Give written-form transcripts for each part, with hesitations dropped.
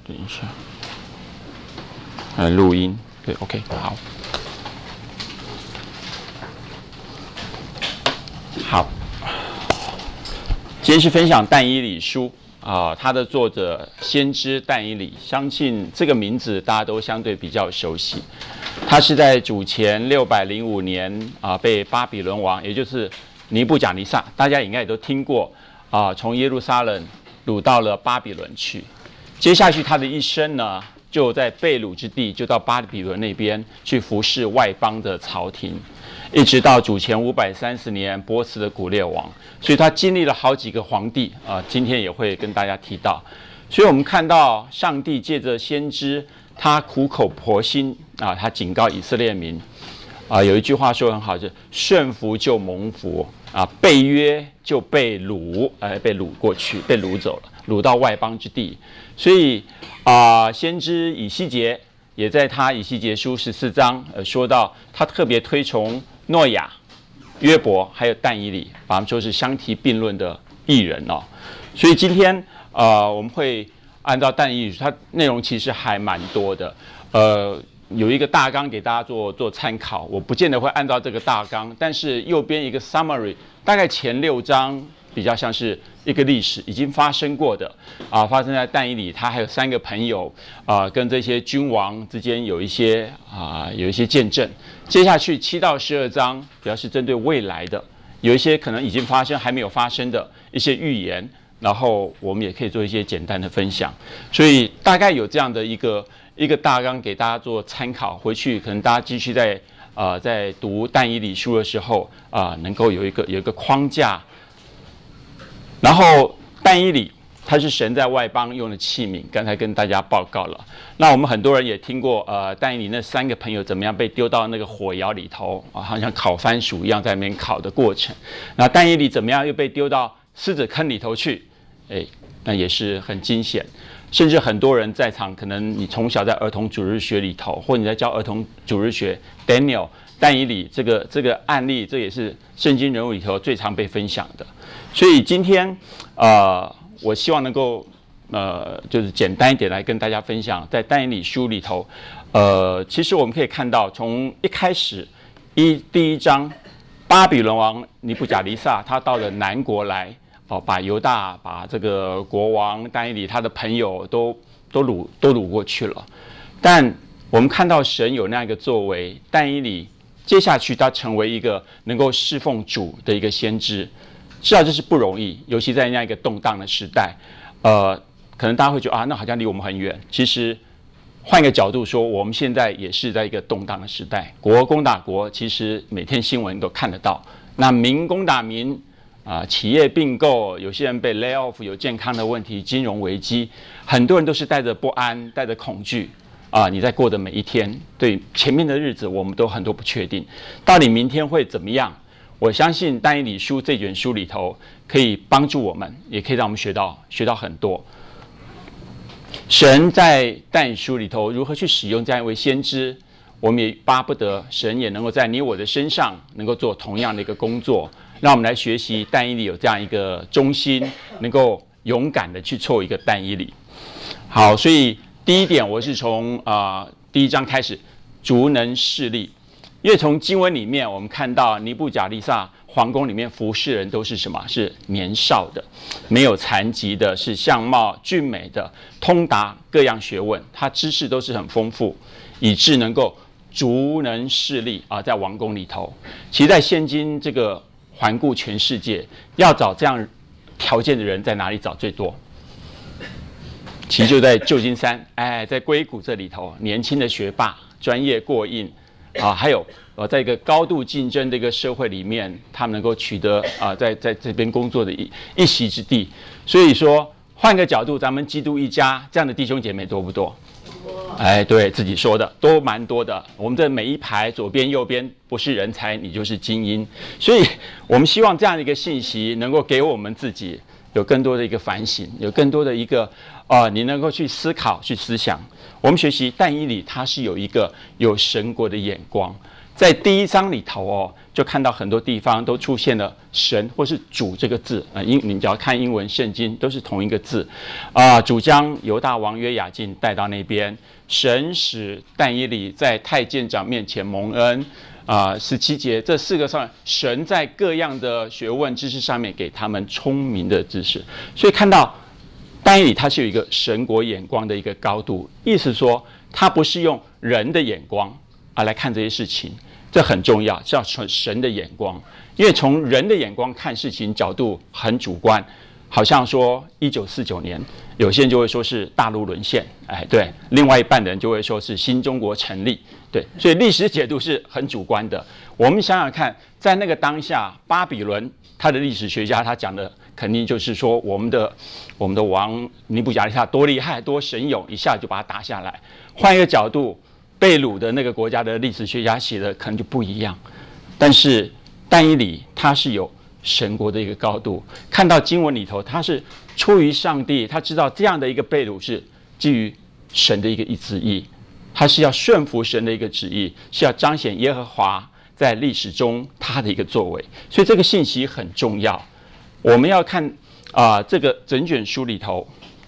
等一下，录音，对 ，OK， 好，好，今天是分享但以理书它的作者先知但以理，相信这个名字大家都相对比较熟悉。他是在主前605年被巴比伦王，也就是尼布甲尼撒，大家应该也都听过从耶路撒冷掳到了巴比伦去。接下去他的一生呢，就在被掳之地，就到巴比伦那边去服侍外邦的朝廷，一直到主前530年波斯的古列王，所以他经历了好几个皇帝今天也会跟大家提到。所以我们看到上帝借着先知，他苦口婆心他警告以色列民有一句话说很好，就是顺服就蒙福背约就被掳，被掳过去，被掳走了，掳到外邦之地。所以先知以西结也在他以西结书14章说到，他特别推崇诺亚、约伯还有但以理，把他们说是相提并论的义人所以今天我们会按照但以理，它内容其实还蛮多的。有一个大纲给大家做参考，我不见得会按照这个大纲，但是右边一个 summary， 大概前6章比较像是一个历史已经发生过的发生在但以理，他还有3个朋友跟这些君王之间有一些见证。接下去7到12章比较是针对未来的，有一些可能已经发生还没有发生的一些预言，然后我们也可以做一些简单的分享。所以大概有这样的一个大纲给大家做参考，回去可能大家继续在读但以理书的时候能够有一个框架。然后但以理他是神在外邦用的器皿，刚才跟大家报告了。那我们很多人也听过但以理那3个朋友怎么样被丢到那个火窑里头好像烤番薯一样在那边烤的过程。那但以理怎么样又被丢到狮子坑里头去，那也是很惊险。甚至很多人在场，可能你从小在儿童主日学里头，或你在教儿童主日学 Daniel 但以理这个案例，这也是圣经人物里头最常被分享的。所以今天我希望能够就是简单一点来跟大家分享，在但以理书里头其实我们可以看到，从一开始第一章，巴比伦王尼布甲尼撒他到了南国来把犹大，把这个国王但以理他的朋友都掳过去了。但我们看到神有那样一个作为，但以理接下去他成为一个能够侍奉主的一个先知，知道这是不容易，尤其在那样一个动荡的时代。可能大家会觉得那好像离我们很远。其实换一个角度说，我们现在也是在一个动荡的时代，国攻打国，其实每天新闻都看得到。那民攻打民企业并购，有些人被 lay off， 有健康的问题，金融危机，很多人都是带着不安，带着恐惧你在过的每一天，对前面的日子我们都很多不确定，到底明天会怎么样？我相信但以理书这卷书里头可以帮助我们，也可以让我们学到很多。神在但以理书里头如何去使用这样一位先知，我们也巴不得神也能够在你我的身上能够做同样的一个工作。让我们来学习但以理有这样一个忠心，能够勇敢的去做一个但以理。好，所以第一点，我是从第1章开始，足能侍立。因为从经文里面我们看到尼布甲尼撒皇宫里面服侍人都是什么？是年少的，没有残疾的，是相貌俊美的，通达各样学问，他知识都是很丰富，以致能够足能侍立在王宫里头。其实在现今这个环顾全世界，要找这样条件的人在哪里找最多？其实就在旧金山，在硅谷这里头，年轻的学霸，专业过硬还有在一个高度竞争的一个社会里面，他们能够取得在这边工作的一席之地。所以说，换个角度，咱们基督一家这样的弟兄姐妹多不多？对自己说的都蛮多的。我们这每一排左边右边不是人才，你就是精英。所以我们希望这样的一个信息能够给我们自己有更多的一个反省，有更多的一个你能够去思考去思想。我们学习但以理他是有一个有神国的眼光， 在第1章里头就看到很多地方都出现了神或是主这个字你只要看英文圣经都是同一个字主将犹大王约雅敬带到那边，神使但以理在太监长面前蒙恩17节这4个上面，神在各样的学问知识上面给他们聪明的知识，所以看到但以理他是有一个神国眼光的一个高度，意思说他不是用人的眼光来看这些事情，这很重要，是要从神的眼光，因为从人的眼光看事情角度很主观，好像说1949年，有些人就会说是大陆沦陷，对，另外一半的人就会说是新中国成立，对，所以历史解读是很主观的。我们想想看，在那个当下，巴比伦他的历史学家他讲的肯定就是说我们的王尼布甲尼撒多厉害多神勇，一下就把他打下来。换一个角度，被掳的那个国家的历史学家写的可能就不一样，但是但以理他是有神国的一个高度，看到经文里头他是出于上帝，他知道这样的一个被掳是基于神的一个旨意，他是要顺服神的一个旨意，是要彰显耶和华在历史中他的一个作为，所以这个信息很重要。我们要看这个整卷书里头，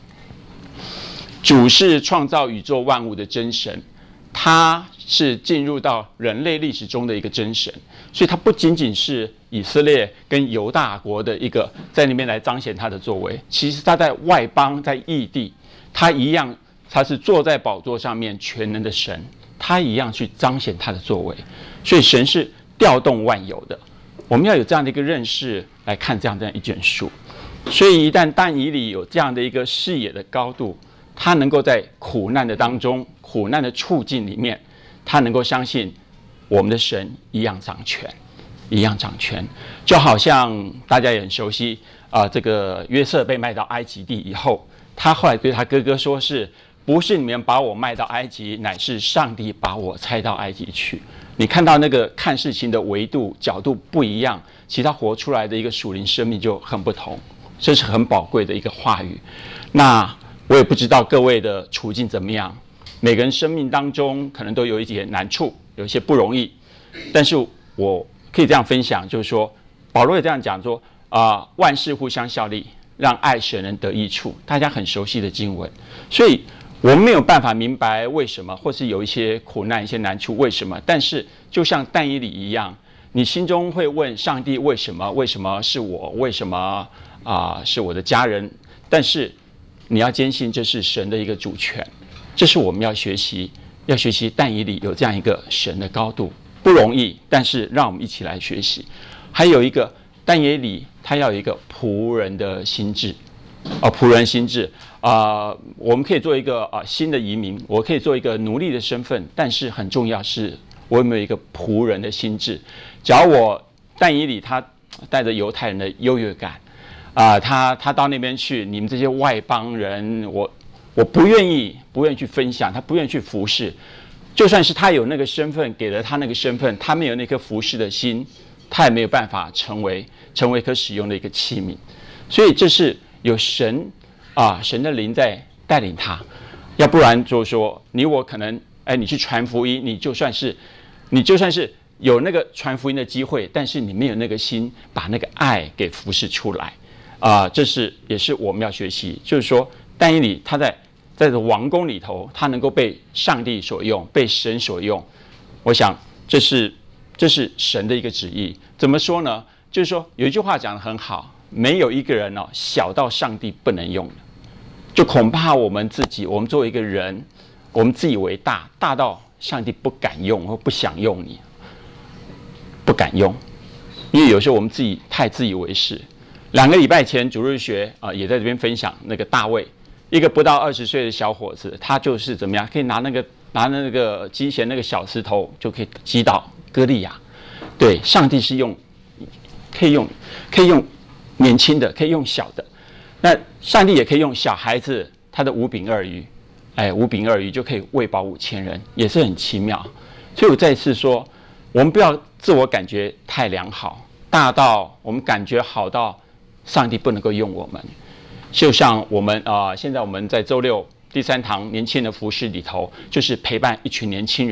主是创造宇宙万物的真神，他是进入到人类历史中的一个真神，所以他不仅仅是以色列跟犹大国的一个在那边来彰显他的作为，其实他在外邦在异地，他一样，他是坐在宝座上面全能的神，他一样去彰显他的作为，所以神是调动万有的。我们要有这样的一个认识来看这样一卷书，所以一旦但以理有这样的一个视野的高度，他能够在苦难的当中，苦难的处境里面，他能够相信我们的神一样掌权，一样掌权。就好像大家也很熟悉这个约瑟被卖到埃及地以后，他后来对他哥哥说是不是你们把我卖到埃及，乃是上帝把我差到埃及去。你看到那个看事情的维度角度不一样，其实他活出来的一个属灵生命就很不同，这是很宝贵的一个话语。那我也不知道各位的处境怎么样，每个人生命当中可能都有一些难处，有一些不容易，但是我可以这样分享，就是说保罗也这样讲说万事互相效力，让爱神人得益处，大家很熟悉的经文。所以我们没有办法明白为什么，或是有一些苦难一些难处为什么，但是就像但以理一样，你心中会问上帝为什么，为什么是我，为什么是我的家人，但是你要坚信这是神的一个主权，这是我们要学习但以理有这样一个神的高度，不容易，但是让我们一起来学习。还有一个但以理他要有一个仆人的心志仆人心志我们可以做一个新的移民，我可以做一个奴隶的身份，但是很重要是我有没有一个仆人的心志。假如我但以理他带着犹太人的优越感他到那边去，你们这些外邦人，我不愿意去分享，他不愿意去服侍，就算是他有那个身份，给了他那个身份，他没有那颗服侍的心，他也没有办法成为可使用的一个器皿。所以这是有神的灵在带领他，要不然就是说你我可能你去传福音，你就算是有那个传福音的机会，但是你没有那个心把那个爱给服侍出来这也是我们要学习，就是说但以理他在这王宫里头，他能够被上帝所用，被神所用，我想这是神的一个旨意。怎么说呢？就是说有一句话讲得很好，没有一个人小到上帝不能用的，就恐怕我们作为一个人，我们自以为大到上帝不敢用或不想用你，不敢用，因为有时候我们自己太自以为是。2个礼拜前主日学也在这边分享那个大卫，一个不到20岁的小伙子，他就是怎么样可以拿那个击弦那个小石头就可以击倒歌利亚。对，上帝是可以用年轻的，可以用小的，那上帝也可以用小孩子他的5饼2鱼，5饼2鱼就可以喂饱5000人，也是很奇妙。所以我再次说，我们不要自我感觉太良好，大到我们感觉好到上帝不能够用我们。就像我们现在我们在周六第3堂年轻人的服事里头，就是陪伴一群年轻人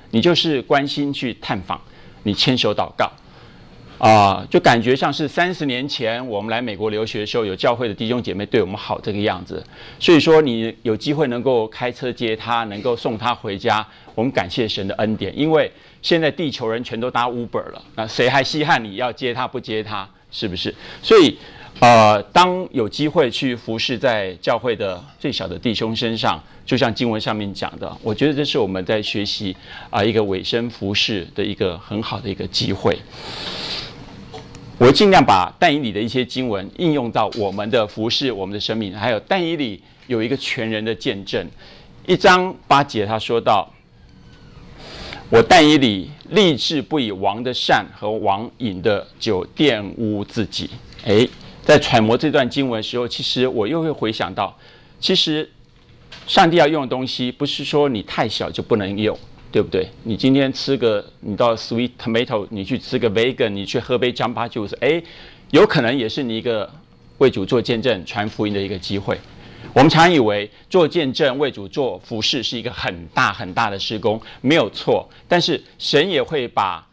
你就是关心去探访，你牵手祷告。就感觉像是30年前我们来美国留学的时候，有教会的弟兄姐妹对我们好这个样子。所以说，你有机会能够开车接他，能够送他回家，我们感谢神的恩典。因为现在地球人全都搭 Uber 了，那谁还稀罕你要接他不接他，是不是？所以，当有机会去服侍在教会的最小的弟兄身上，就像经文上面讲的，我觉得这是我们在学习一个委身服侍的一个很好的一个机会。我尽量把但以理的一些经文应用到我们的服事、我们的生命。还有但以理有一个全人的见证，1章8节他说到：“我但以理立志不以王的善和王饮的酒玷污自己。”在揣摩这段经文的时候，其实我又会回想到，其实上帝要用的东西，不是说你太小就不能用。对不对？你今天你到 Sweet Tomato， 你去吃个 Vegan， 你去喝杯 Jamba Juice， 有可能也是你一个为主做见证、传福音的一个机会。我们常以为做见证、为主做服事是一个很大很大的事工，没有错。但是神也会把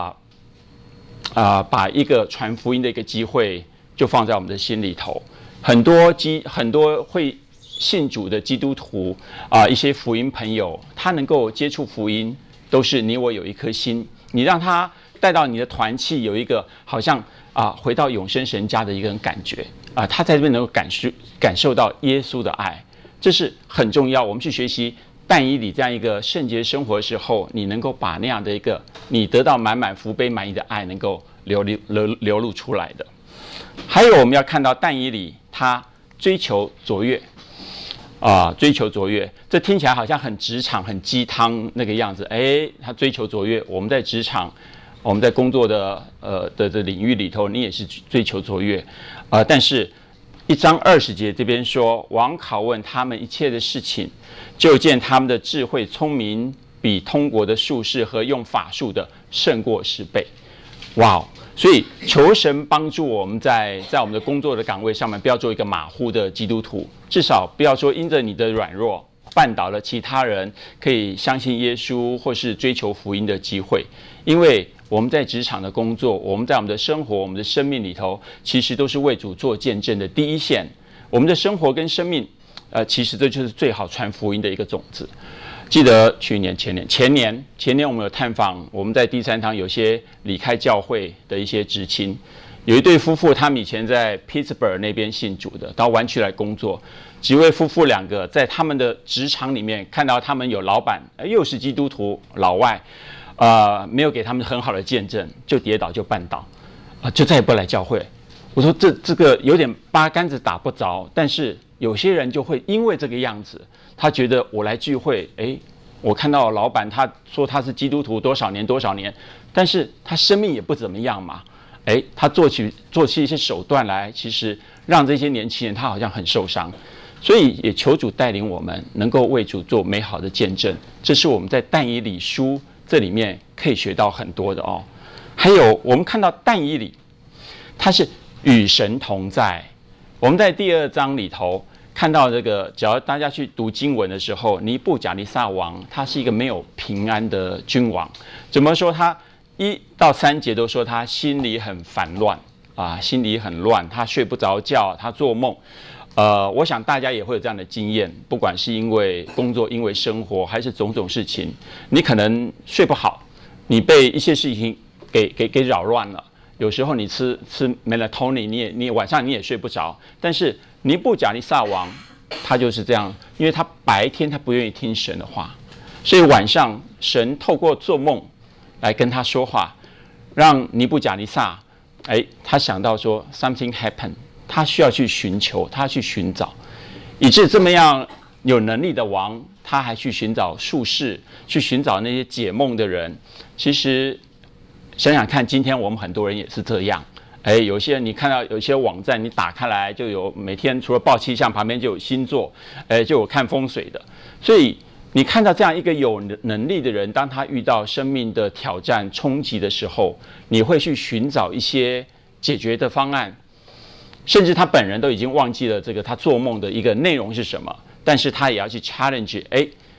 一个传福音的一个机会就放在我们的心里头。很多会信主的基督徒一些福音朋友，他能够接触福音，都是你我有一颗心，你让他带到你的团契，有一个好像回到永生神家的一个感觉他在这边能够感受到耶稣的爱，这是很重要。我们去学习但以理这样一个圣洁生活的时候，你能够把那样的一个你得到满满福杯满溢的爱，能够流露出来的。还有我们要看到但以理他追求卓越。追求卓越，这听起来好像很职场、很鸡汤那个样子。他追求卓越，我们在职场，我们在工作的领域里头，你也是追求卓越。但是1章20节这边说，王拷问他们一切的事情，就见他们的智慧聪明比通国的术士和用法术的胜过10倍。哇！所以求神帮助我们在我们的工作的岗位上面，不要做一个马虎的基督徒，至少不要说因着你的软弱绊倒了其他人可以相信耶稣或是追求福音的机会。因为我们在职场的工作，我们在我们的生活、我们的生命里头，其实都是为主做见证的第一线。我们的生活跟生命，其实这就是最好传福音的一个种子。记得前年我们有探访，我们在第3堂有些离开教会的一些知青，有一对夫妇，他们以前在 Pittsburgh 那边信主的，到湾区来工作。几位夫妇2个在他们的职场里面看到他们有老板又是基督徒老外，没有给他们很好的见证，就跌倒就绊倒，就再也不来教会。我说这个有点八竿子打不着，但是有些人就会因为这个样子，他觉得我来聚会，我看到老板他说他是基督徒多少年，但是他生命也不怎么样嘛，他做起一些手段来，其实让这些年轻人他好像很受伤，所以也求主带领我们能够为主做美好的见证，这是我们在但以理书这里面可以学到很多的哦。还有我们看到但以理，他是与神同在。我们在第2章里头看到这个，只要大家去读经文的时候，尼布甲尼撒王他是一个没有平安的君王。怎么说？他1到3节都说他心里很烦乱心里很乱，他睡不着觉，他做梦。我想大家也会有这样的经验，不管是因为工作、因为生活，还是种种事情，你可能睡不好，你被一些事情给扰乱了。有时候你吃 melatonin， 你晚上你也睡不着。但是尼布甲尼撒王他就是这样，因为他白天他不愿意听神的话，所以晚上神透过做梦来跟他说话，让尼布甲尼撒他想到说 something happened， 他需要去寻求，他去寻找，以致这么样有能力的王，他还去寻找术士，去寻找那些解梦的人。其实想想看，今天我们很多人也是这样。有些人你看到有些网站，你打开来就有每天除了报气象，旁边就有星座，就有看风水的。所以你看到这样一个有能力的人，当他遇到生命的挑战冲击的时候，你会去寻找一些解决的方案，甚至他本人都已经忘记了这个他做梦的一个内容是什么，但是他也要去 challenge，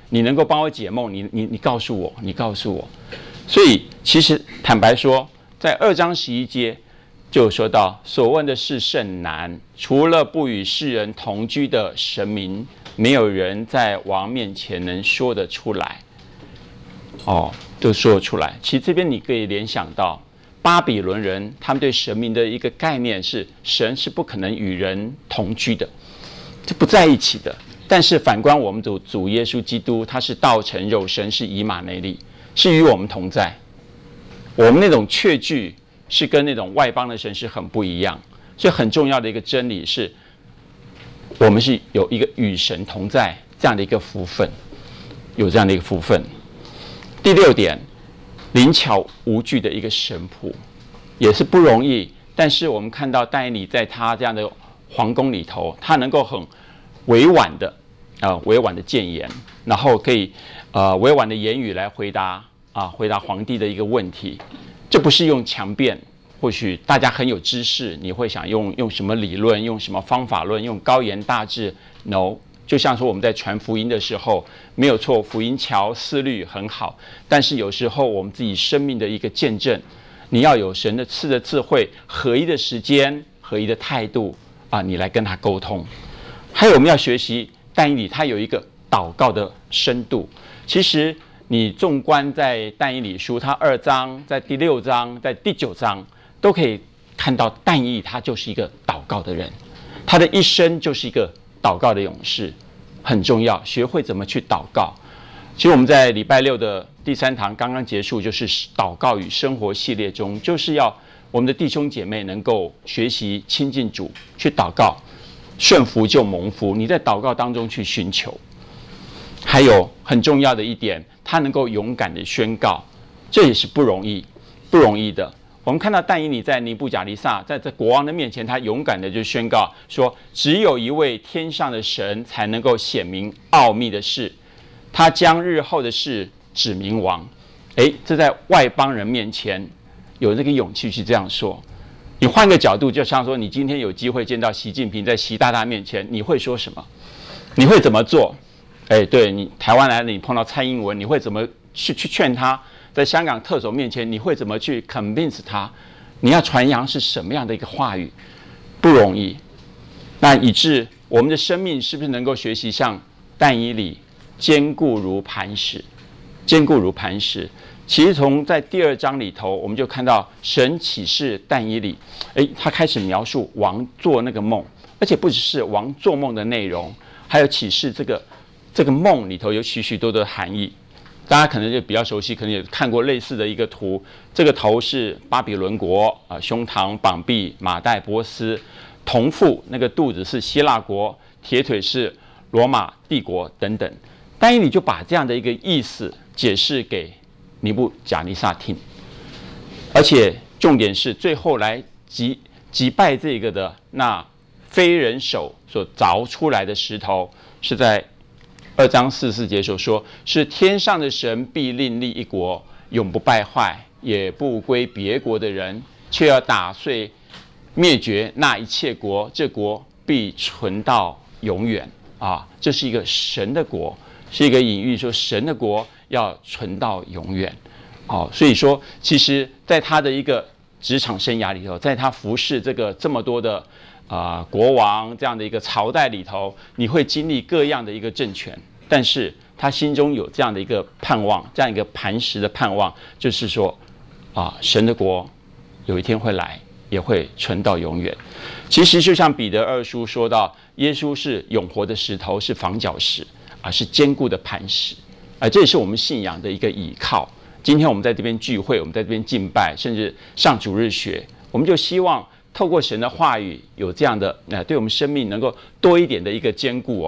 你能够帮我解梦，你告诉我，你告诉我。所以其实坦白说，在2章11节就说到，所问的事甚难，除了不与世人同居的神明，没有人在王面前能说得出来。都说得出来。其实这边你可以联想到巴比伦人，他们对神明的一个概念是，神是不可能与人同居的，这不在一起的。但是反观我们主耶稣基督，他是道成肉身，是以马内利，是与我们同在。我们那种确据是跟那种外邦的神是很不一样，所以很重要的一个真理是，我们是有一个与神同在这样的一个福分，有这样的一个福分。第6点，灵巧无惧的一个神仆，也是不容易。但是我们看到但以理在他这样的皇宫里头，他能够很委婉的谏言，然后可以委婉的言语来回答皇帝的一个问题。这不是用强辩，或许大家很有知识，你会想用什么理论，用什么方法论，用高言大志 ？No， 就像说我们在传福音的时候，没有错，福音桥思虑很好，但是有时候我们自己生命的一个见证，你要有神的赐的智慧，合一的时间，合一的态度你来跟他沟通。还有我们要学习但以理，他有一个祷告的深度。其实你纵观在但以理书，他2章、在第6章、在第9章，都可以看到但以理他就是一个祷告的人，他的一生就是一个祷告的勇士，很重要，学会怎么去祷告。其实我们在礼拜6的第3堂刚刚结束，就是祷告与生活系列中，就是要我们的弟兄姐妹能够学习亲近主，去祷告，顺服就蒙福。你在祷告当中去寻求。还有很重要的一点，他能够勇敢的宣告，这也是不容易的。我们看到但以理在尼布甲尼撒，在这国王的面前，他勇敢的就宣告说，只有一位天上的神才能够显明奥秘的事，他将日后的事指明王。这在外邦人面前有这个勇气去这样说。你换个角度，就像说你今天有机会见到习近平，在习大大面前，你会说什么？你会怎么做？对，你台湾来了，你碰到蔡英文，你会怎么去劝他？在香港特首面前，你会怎么去 convince 他？你要传扬是什么样的一个话语？不容易。那以致我们的生命是不是能够学习像但以理，坚固如磐石？坚固如磐石。其实从在第2章里头，我们就看到神启示但以理，他开始描述王做那个梦，而且不只是王做梦的内容，还有启示这个梦里头有许多的含义。大家可能就比较熟悉，可能也看过类似的一个图。这个头是巴比伦国胸膛、膀臂马代波斯，铜腹那个肚子是希腊国，铁腿是罗马帝国等等。但以理就把这样的一个意思解释给尼布甲尼撒听，而且重点是最后来击败这个的那非人手所凿出来的石头，是在2章44节所说，是天上的神必另立一国，永不败坏，也不归别国的人，却要打碎灭绝那一切国，这国必存到永远这是一个神的国，是一个隐喻，说神的国要存到永远。所以说其实在他的一个职场生涯里头，在他服侍这么多的国王这样的一个朝代里头，你会经历各样的一个政权，但是他心中有这样的一个盼望，这样一个磐石的盼望，就是说神的国有一天会来，也会存到永远。其实就像彼得2书说到，耶稣是永活的石头，是房角石是坚固的磐石这也是我们信仰的一个依靠。今天我们在这边聚会，我们在这边敬拜，甚至上主日学，我们就希望透过神的话语，有这样的对我们生命能够多一点的一个坚固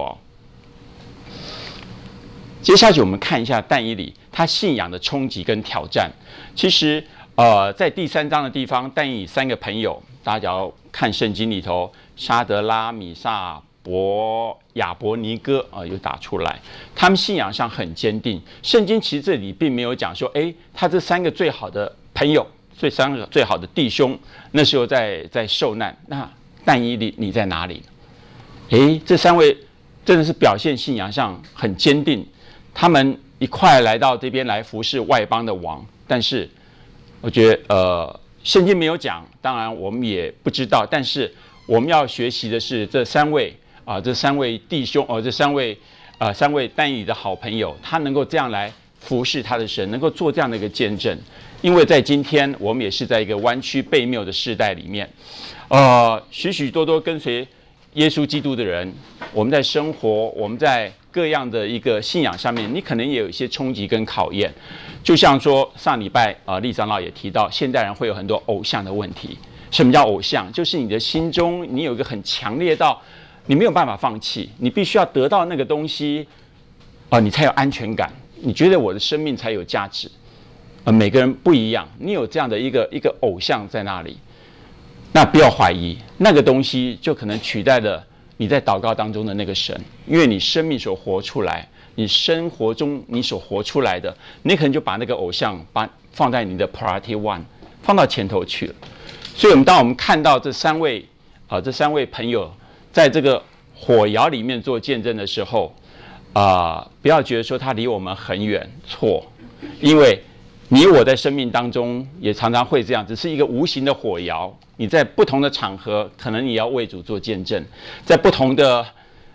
接下去我们看一下但以理他信仰的冲击跟挑战。其实在第3章的地方，但以理3个朋友，大家只要看圣经里头，沙德拉、米萨、亚伯尼哥有打出来，他们信仰上很坚定。圣经其实这里并没有讲说，他这3个最好的朋友，这3个最好的弟兄，那时候在受难。那但以理你在哪里呢？这3位真的是表现信仰上很坚定， 他们一块来到这边来服侍外邦的王。但是我觉得圣经没有讲，当然我们也不知道，但是我们要学习的是这三位弟兄这三位但以理的好朋友，他能够这样来服侍他的神，能够做这样的一个见证。因为在今天我们也是在一个弯曲悖谬的世代里面，许许多多跟随耶稣基督的人，我们在生活，我们在各样的一个信仰上面，你可能也有一些冲击跟考验。就像说上礼拜厉长老也提到，现代人会有很多偶像的问题。什么叫偶像？就是你的心中你有一个很强烈到你没有办法放弃，你必须要得到那个东西你才有安全感，你觉得我的生命才有价值。每个人不一样，你有这样的一个偶像在那里，那不要怀疑，那个东西就可能取代了你在祷告当中的那个神，因为你生命所活出来，你生活中你所活出来的，你可能就把那个偶像放在你的 priority one， 放到前头去了。所以当我们看到这三位朋友在这个火窑里面做见证的时候，不要觉得说他离我们很远，错，因为你我在生命当中也常常会这样，只是一个无形的火窑。你在不同的场合，可能你要为主做见证，在不同的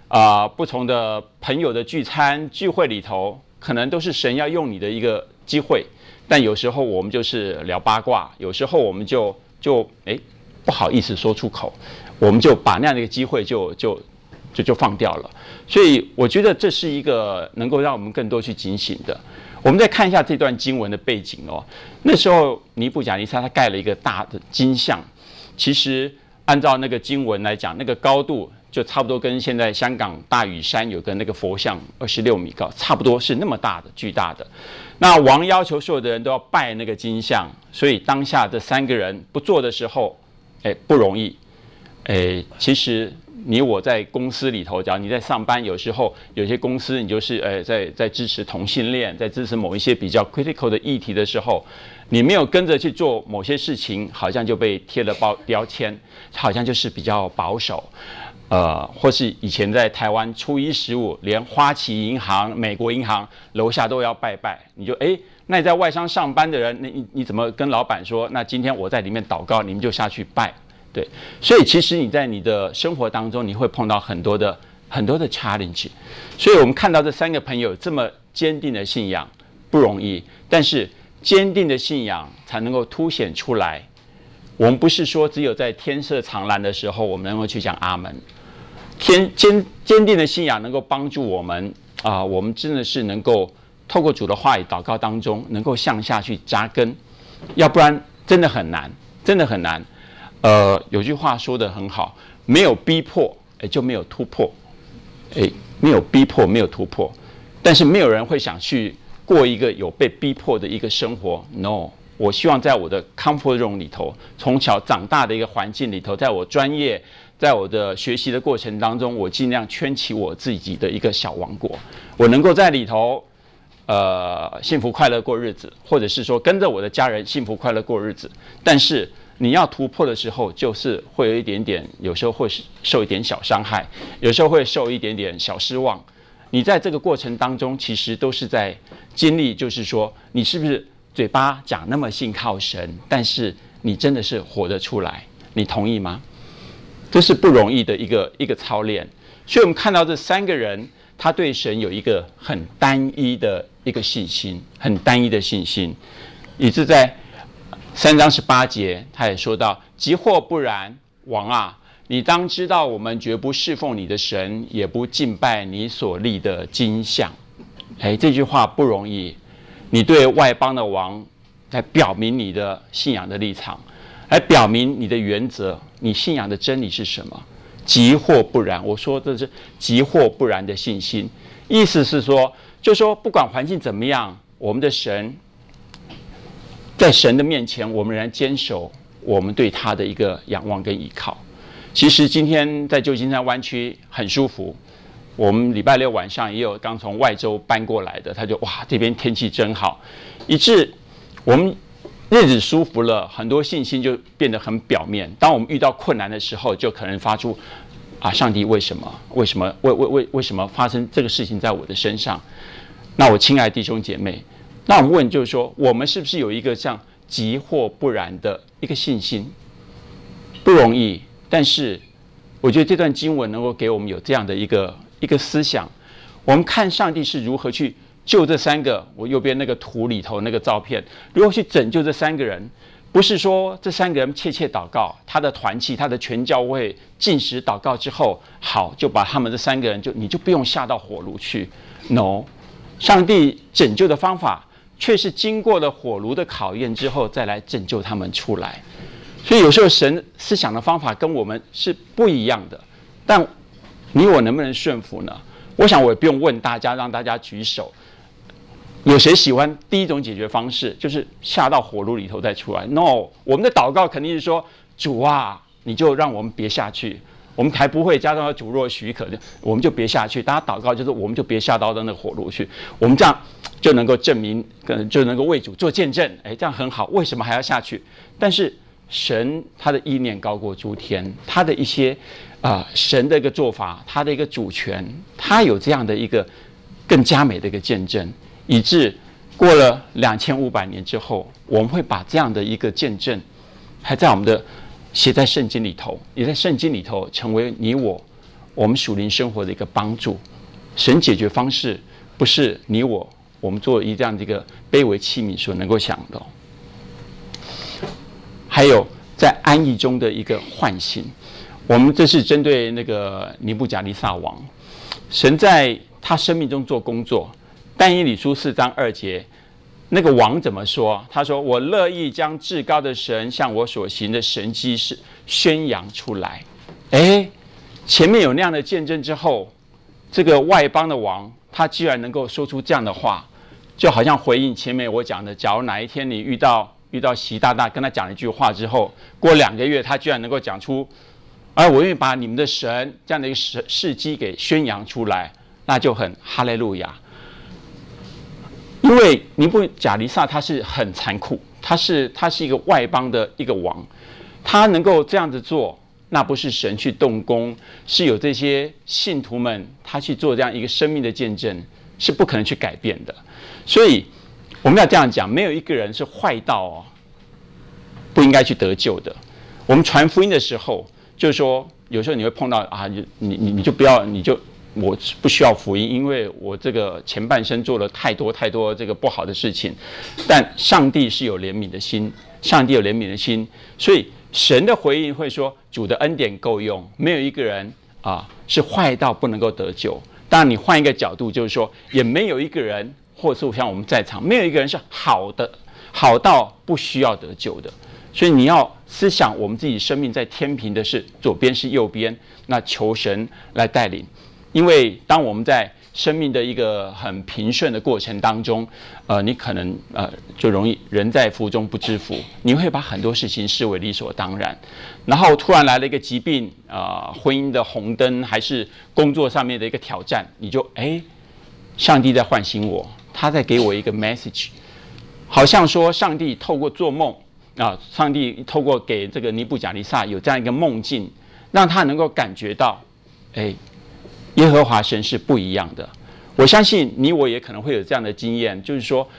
朋友的聚餐聚会里头，可能都是神要用你的一个机会。但有时候我们就是聊八卦，有时候我们就不好意思说出口，我们就把那样的一个机会就放掉了。所以我觉得这是一个能够让我们更多去警醒的。我们再看一下这段经文的背景那时候尼布甲尼撒他盖了一个大的金像，其实按照那个经文来讲，那个高度就差不多跟现在香港大屿山有个那个佛像26米高，差不多是那么大的巨大的。那王要求所有的人都要拜那个金像，所以当下这三个人不做的时候，不容易。其实你我在公司里头，假如你在上班，有时候有些公司你就是在支持同性恋，在支持某一些比较 critical 的议题的时候，你没有跟着去做某些事情，好像就被贴了标签，好像就是比较保守。或是以前在台湾初一15，连花旗银行、美国银行楼下都要拜拜，你就那你在外商上班的人，你怎么跟老板说？那今天我在里面祷告，你们就下去拜。对，所以其实你在你的生活当中，你会碰到很多的 challenge。所以我们看到这三个朋友这么坚定的信仰不容易，但是坚定的信仰才能够凸显出来。我们不是说只有在天色常蓝的时候，我们能够去讲阿门。坚定的信仰能够帮助我们我们真的是能够透过主的话语祷告当中，能够向下去扎根，要不然真的很难，真的很难。有句话说得很好，没有逼迫，就没有突破。没有逼迫，没有突破，但是没有人会想去过一个有被逼迫的一个生活。No， 我希望在我的 comfort zone 里头，从小长大的一个环境里头，在我专业，在我的学习的过程当中，我尽量圈起我自己的一个小王国，我能够在里头幸福快乐过日子，或者是说跟着我的家人幸福快乐过日子。但是你要突破的时候，就是会有一点点，有时候会受一点小伤害，有时候会受一点点小失望。你在这个过程当中，其实都是在经历，就是说你是不是嘴巴讲那么信靠神，但是你真的是活得出来，你同意吗？这是不容易的一个操练。所以我们看到这三个人，他对神有一个很单一的一个信心，很单一的信心，以致在3章18节，他也说到：即或不然，王啊，你当知道，我们绝不侍奉你的神，也不敬拜你所立的金像。这句话不容易。你对外邦的王来表明你的信仰的立场，来表明你的原则，你信仰的真理是什么。即或不然，我说这是即或不然的信心，意思是说，就说不管环境怎么样，我们的神，在神的面前，我们仍然坚守我们对他的一个仰望跟依靠。其实今天在旧金山湾区很舒服，我们礼拜六晚上也有刚从外州搬过来的，他就哇，这边天气真好，以致我们日子舒服了，很多信心就变得很表面。当我们遇到困难的时候，就可能发出上帝为什么发生这个事情在我的身上？ 那我亲爱的弟兄姐妹，那我们问就是说，我们是不是有一个像急或不然的一个信心？不容易，但是我觉得这段经文能够给我们有这样的一个思想。我们看上帝是如何去救这3个，我右边那个图里头那个照片，如何去拯救这3个人。不是说这3个人切切祷告，他的团契、他的全教会禁食祷告之后，好就把他们这3个人你就不用下到火炉去。No， 上帝拯救的方法却是经过了火炉的考验之后再来拯救他们出来。所以有时候神思想的方法跟我们是不一样的，但你我能不能顺服呢？我想我也不用问大家，让大家举手。有谁喜欢第一种解决方式，就是下到火炉里头再出来 ？No， 我们的祷告肯定是说，主啊，你就让我们别下去。我们才不会加上主若许可，我们就别下去。大家祷告就是，我们就别下到那个火炉去。我们这样就能够证明，就能够为主做见证。这样很好。为什么还要下去？但是神他的意念高过诸天，他的一些神的一个做法，他的一个主权，他有这样的一个更加美的一个见证。以致过了2500年之后，我们会把这样的一个见证，还在我们的写在圣经里头，也在圣经里头成为你我们属灵生活的一个帮助。神解决方式不是你我们做这样的一个卑微器皿所能够想的。还有在安逸中的一个唤醒，我们这是针对那个尼布甲尼撒王，神在他生命中做工作。但以理书4章2节，那个王怎么说？他说：“我乐意将至高的神向我所行的神迹是宣扬出来。”前面有那样的见证之后，这个外邦的王他居然能够说出这样的话，就好像回应前面我讲的，假如哪一天你遇到习大大跟他讲了一句话之后，过2个月他居然能够讲出，我愿意把你们的神这样的一个事迹给宣扬出来，那就很哈利路亚。因为尼布甲尼撒他是很残酷，他是一个外邦的一个王，他能够这样子做，那不是神去动工，是有这些信徒们他去做这样一个生命的见证，是不可能去改变的。所以我们要这样讲，没有一个人是坏到不应该去得救的。我们传福音的时候，就是说有时候你会碰到你就不要，我不需要福音，因为我这个前半生做了太多这个不好的事情。但上帝是有怜悯的心，所以神的回应会说，主的恩典够用，没有一个人是坏到不能够得救。当然你换一个角度，就是说也没有一个人，或是像我们在场，没有一个人是好到不需要得救的。所以你要思想我们自己生命在天平的是左边是右边，那求神来带领。因为当我们在生命的一个很平顺的过程当中，你可能就容易人在福中不知福，你会把很多事情视为理所当然。然后突然来了一个疾病，婚姻的红灯，还是工作上面的一个挑战，你就上帝在唤醒我，他在给我一个 message， 好像说上帝透过做梦上帝透过给这个尼布甲尼撒有这样一个梦境，让他能够感觉到，耶和华神是不一样的。我相信你我也可能会有这样的经验，就是说，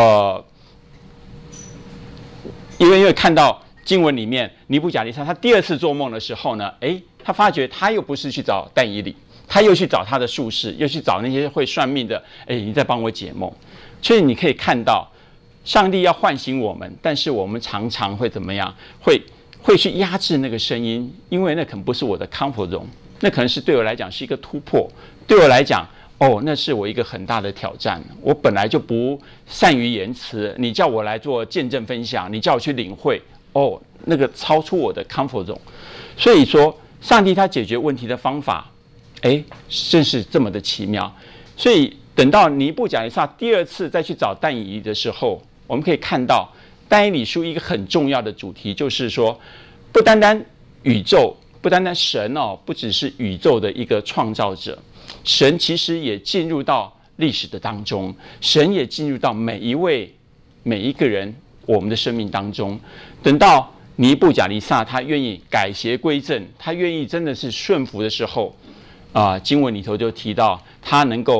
因为看到经文里面尼布甲尼撒他第2次做梦的时候呢，他发觉他又不是去找但以理，他又去找他的术士，又去找那些会算命的，你在帮我解梦。所以你可以看到，上帝要唤醒我们，但是我们常常会怎么样？会去压制那个声音，因为那可能不是我的 comfort zone。那可能是对我来讲是一个突破，对我来讲，那是我一个很大的挑战。我本来就不善于言辞，你叫我来做见证分享，你叫我去领会，那个超出我的 comfort zone。所以说，上帝他解决问题的方法，正是这么的奇妙。所以等到尼布甲尼撒第2次再去找但以理的时候，我们可以看到但以理书一个很重要的主题，就是说，不单单宇宙。不单单神不只是宇宙的一个创造者，神其实也进入到历史的当中，神也进入到每一个人我们的生命当中。等到尼布甲尼撒他愿意改邪归正，他愿意真的是顺服的时候，经文里头就提到他能够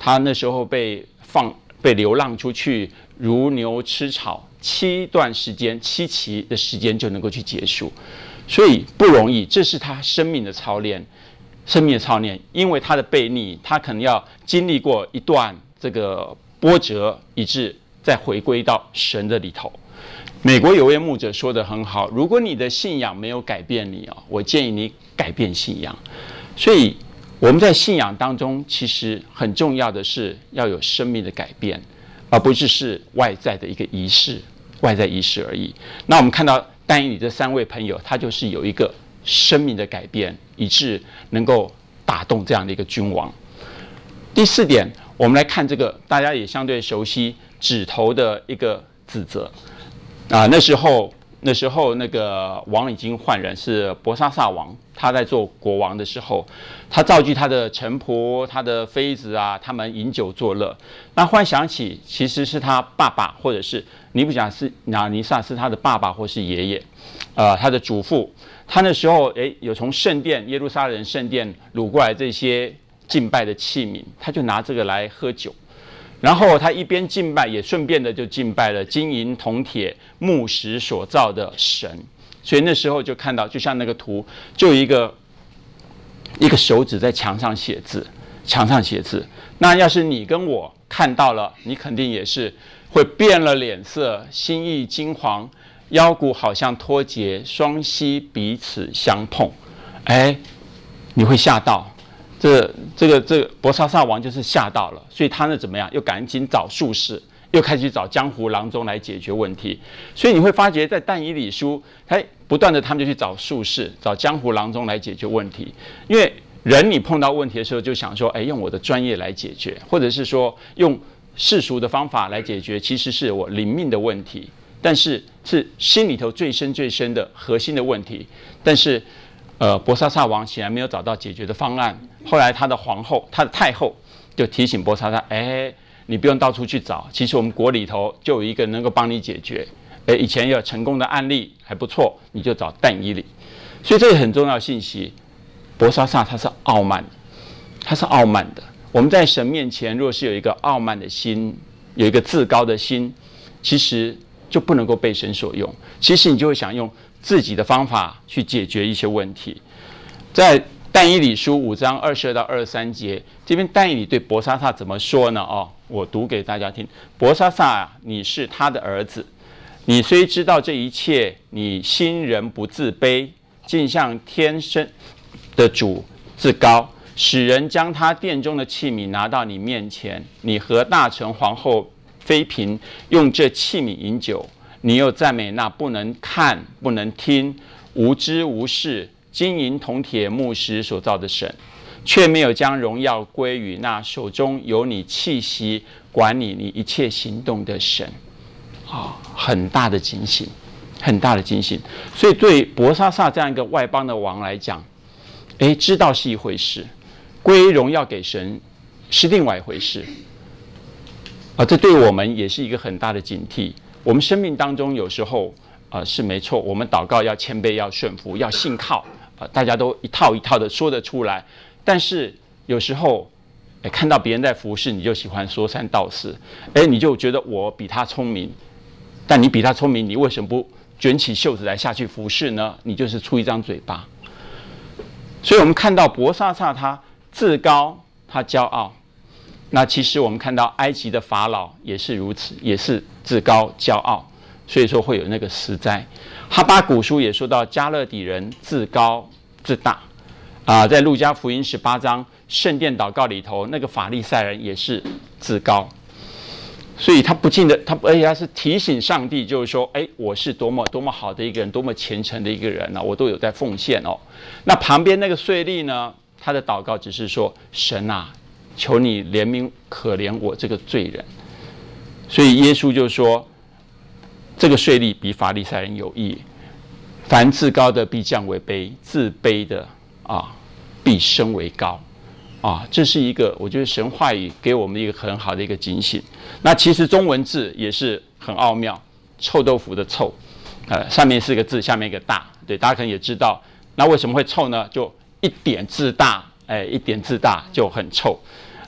他那时候被流浪出去，如牛吃草，7段时间，7期的时间就能够去结束，所以不容易。这是他生命的操练，因为他的悖逆，他可能要经历过一段这个波折，以致再回归到神的里头。美国有位牧者说得很好，如果你的信仰没有改变你我建议你改变信仰。所以我们在信仰当中，其实很重要的是要有生命的改变，而不只是外在的一个仪式而已。那我们看到但以理这3位朋友，他就是有一个生命的改变，以致能够打动这样的一个君王。第4点，我们来看这个大家也相对熟悉指头的一个指责。那时候那个王已经换人，是伯沙撒王。他在做国王的时候，他召集他的臣仆、他的妃子他们饮酒作乐。那忽然想起，其实是他爸爸，或者是尼撒是他的爸爸或是爷爷，他的祖父。他那时候有从圣殿耶路撒冷圣殿掳过来这些敬拜的器皿，他就拿这个来喝酒。然后他一边敬拜，也顺便的就敬拜了金银铜铁木石所造的神。所以那时候就看到，就像那个图，就有一个手指在墙上写字。那要是你跟我看到了，你肯定也是会变了脸色，心意惊惶，腰骨好像脱节，双膝彼此相碰。你会吓到。这个伯沙撒王就是吓到了，所以他呢怎么样？又赶紧找术士，又开始找江湖郎中来解决问题。所以你会发觉，在但以理书，不断的他们就去找术士、找江湖郎中来解决问题。因为人你碰到问题的时候，就想说，用我的专业来解决，或者是说用世俗的方法来解决，其实是我灵命的问题，但是是心里头最深的核心的问题。但是伯沙撒王显然没有找到解决的方案。后来他的太后就提醒伯沙撒，你不用到处去找，其实我们国里头就有一个能够帮你解决。以前有成功的案例还不错，你就找但以理。所以这个很重要的信息。伯沙撒他是傲慢的。我们在神面前，若是有一个傲慢的心，有一个自高的心，其实就不能够被神所用。其实你就会想用自己的方法去解决一些问题。在但以理书5章22到23节，这边但以理对伯沙撒怎么说呢？我读给大家听。伯沙撒你是他的儿子，你虽知道这一切，你心仍不自卑，竟向天生的主自高，使人将他殿中的器皿拿到你面前。你和大臣、皇后、妃嫔用这器皿饮酒，你又赞美那不能看、不能听、无知无识、金银铜铁木石所造的神，却没有将荣耀归于那手中有你气息、管你一切行动的神。很大的警醒。所以对伯沙撒这样一个外邦的王来讲，知道是一回事，归荣耀给神是另外一回事。这对我们也是一个很大的警惕。我们生命当中有时候是没错，我们祷告要谦卑，要顺服，要信靠，大家都一套一套的说得出来。但是有时候看到别人在服侍，你就喜欢说三道四，你就觉得我比他聪明。但你比他聪明，你为什么不卷起袖子来下去服侍呢？你就是出一张嘴巴。所以我们看到伯沙撒他自高，他骄傲。那其实我们看到埃及的法老也是如此，也是自高骄傲，所以说会有那个十灾。哈巴谷书也说到加勒底人自高自大。在路加福音18章圣殿祷告里头，那个法利赛人也是自高。所以他不禁的，而且他是提醒上帝，就是说，我是多么多么好的一个人，多么虔诚的一个人我都有在奉献那旁边那个税吏呢，他的祷告只是说，神啊，求你怜悯可怜我这个罪人。所以耶稣就说，这个税吏比法利赛人有益。凡自高的必降为卑，自卑的必升为高。这是一个我觉得神话语给我们一个很好的一个警醒。那其实中文字也是很奥妙，臭豆腐的臭，上面是个字，下面一个大，对，大家可能也知道。那为什么会臭呢？就一点字大，一点字大就很臭。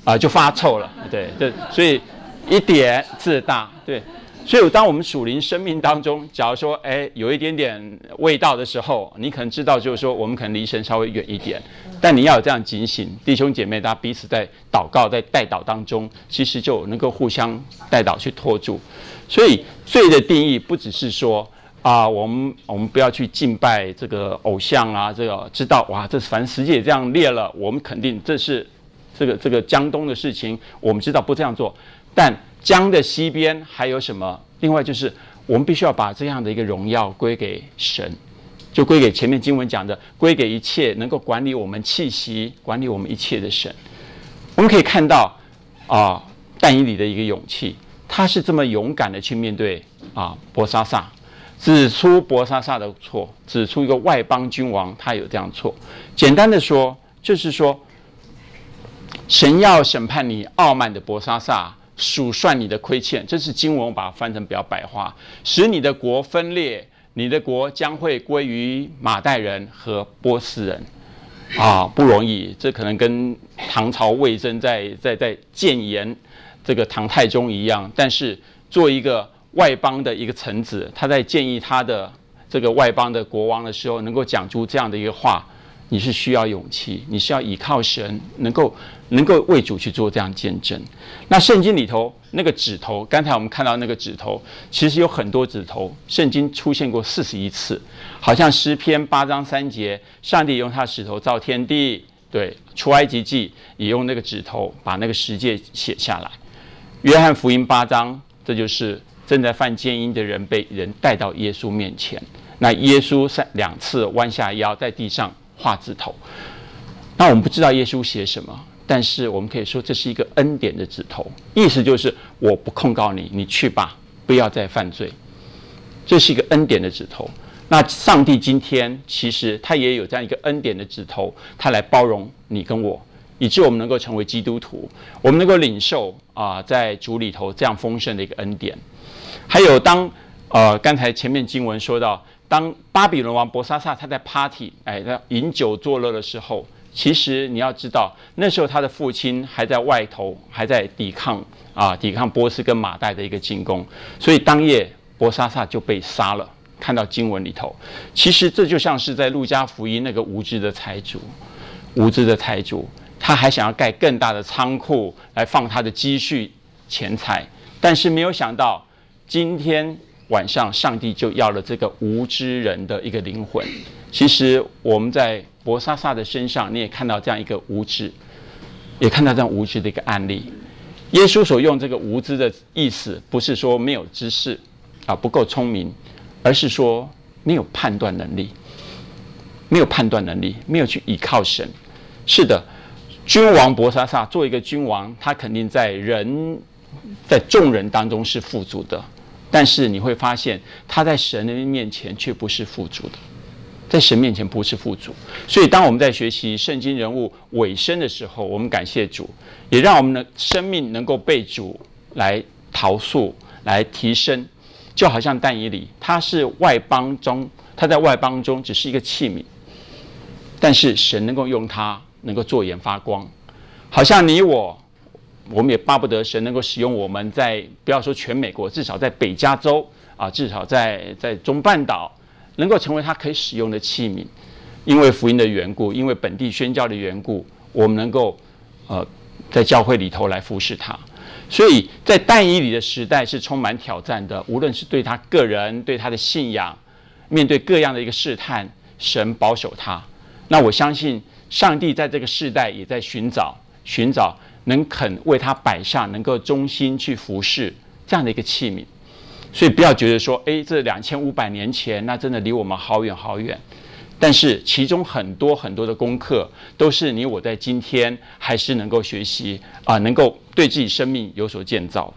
就发臭了，对，所以一点自大，对。所以，当我们属灵生命当中，假如说，有一点点味道的时候，你可能知道，就是说，我们可能离神稍微远一点。但你要有这样警醒，弟兄姐妹，大家彼此在祷告、在代祷当中，其实就能够互相代祷去拖住。所以，罪的定义不只是说我们不要去敬拜这个偶像啊，这个知道哇，这反正世界也这样列了，我们肯定这是这个江东的事情，我们知道不这样做，但江的西边还有什么？另外就是我们必须要把这样的一个荣耀归给神，就归给前面经文讲的，归给一切能够管理我们气息、管理我们一切的神。我们可以看到但以理的一个勇气，他是这么勇敢的去面对伯沙撒，指出伯沙撒的错，指出一个外邦君王他有这样错。简单的说，就是说神要审判你傲慢的伯沙撒，数算你的亏欠，这是经文，我把它翻成比较白话，使你的国分裂，你的国将会归于马代人和波斯人。不容易，这可能跟唐朝魏征在谏言这个唐太宗一样，但是做一个外邦的一个臣子，他在建议他的这个外邦的国王的时候，能够讲出这样的一个话，你是需要勇气，你是要依靠神，能够为主去做这样见证。那圣经里头那个指头，刚才我们看到那个指头，其实有很多指头，圣经出现过41次，好像诗篇8章3节，上帝用他的指头造天地，对，出埃及记也用那个指头把那个十诫写下来。约翰福音8章，这就是正在犯奸淫的人被人带到耶稣面前，那耶稣2次弯下腰在地上画指头。那我们不知道耶稣写什么，但是我们可以说这是一个恩典的指头，意思就是我不控告你，你去吧，不要再犯罪。这是一个恩典的指头。那上帝今天其实他也有这样一个恩典的指头，他来包容你跟我，以致我们能够成为基督徒，我们能够领受在主里头这样丰盛的一个恩典。还有当刚才前面经文说到，当巴比伦王伯沙撒他在 party 饮酒作乐的时候，其实你要知道，那时候他的父亲还在外头，还在抵抗波斯跟马代的一个进攻，所以当夜伯沙撒就被杀了。看到经文里头，其实这就像是在路加福音那个无知的财主，他还想要盖更大的仓库来放他的积蓄钱财，但是没有想到今天晚上上帝就要了这个无知人的一个灵魂。其实我们在伯沙撒的身上，你也看到这样一个无知，也看到这样无知的一个案例。耶稣所用这个无知的意思，不是说没有知识不够聪明，而是说没有判断能力，没有去依靠神。是的，君王伯沙撒作为一个君王，他肯定在众人当中是富足的，但是你会发现他在神的面前却不是富足的，在神面前不是富足。所以当我们在学习圣经人物尾声的时候，我们感谢主，也让我们的生命能够被主来陶塑，来提升。就好像但以理，他在外邦中只是一个器皿，但是神能够用他，能够做眼发光。好像你我们也巴不得神能够使用我们，在不要说全美国，至少在北加州至少在中半岛，能够成为他可以使用的器皿。因为福音的缘故，因为本地宣教的缘故，我们能够在教会里头来服侍他。所以在但以理的时代是充满挑战的，无论是对他个人，对他的信仰，面对各样的一个试探，神保守他。那我相信上帝在这个世代也在寻找能肯为他摆上能够忠心去服侍这样的一个器皿。所以不要觉得说这2500年前那真的离我们好远好远，但是其中很多很多的功课都是你我在今天还是能够学习能够对自己生命有所建造。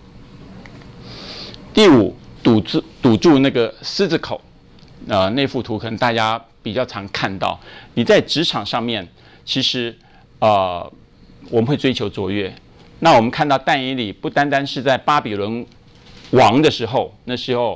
第五，堵住那个狮子口。那幅图可能大家比较常看到。你在职场上面，其实我们会追求卓越。那我们看到但以理不单单是在巴比伦王的时候，那时候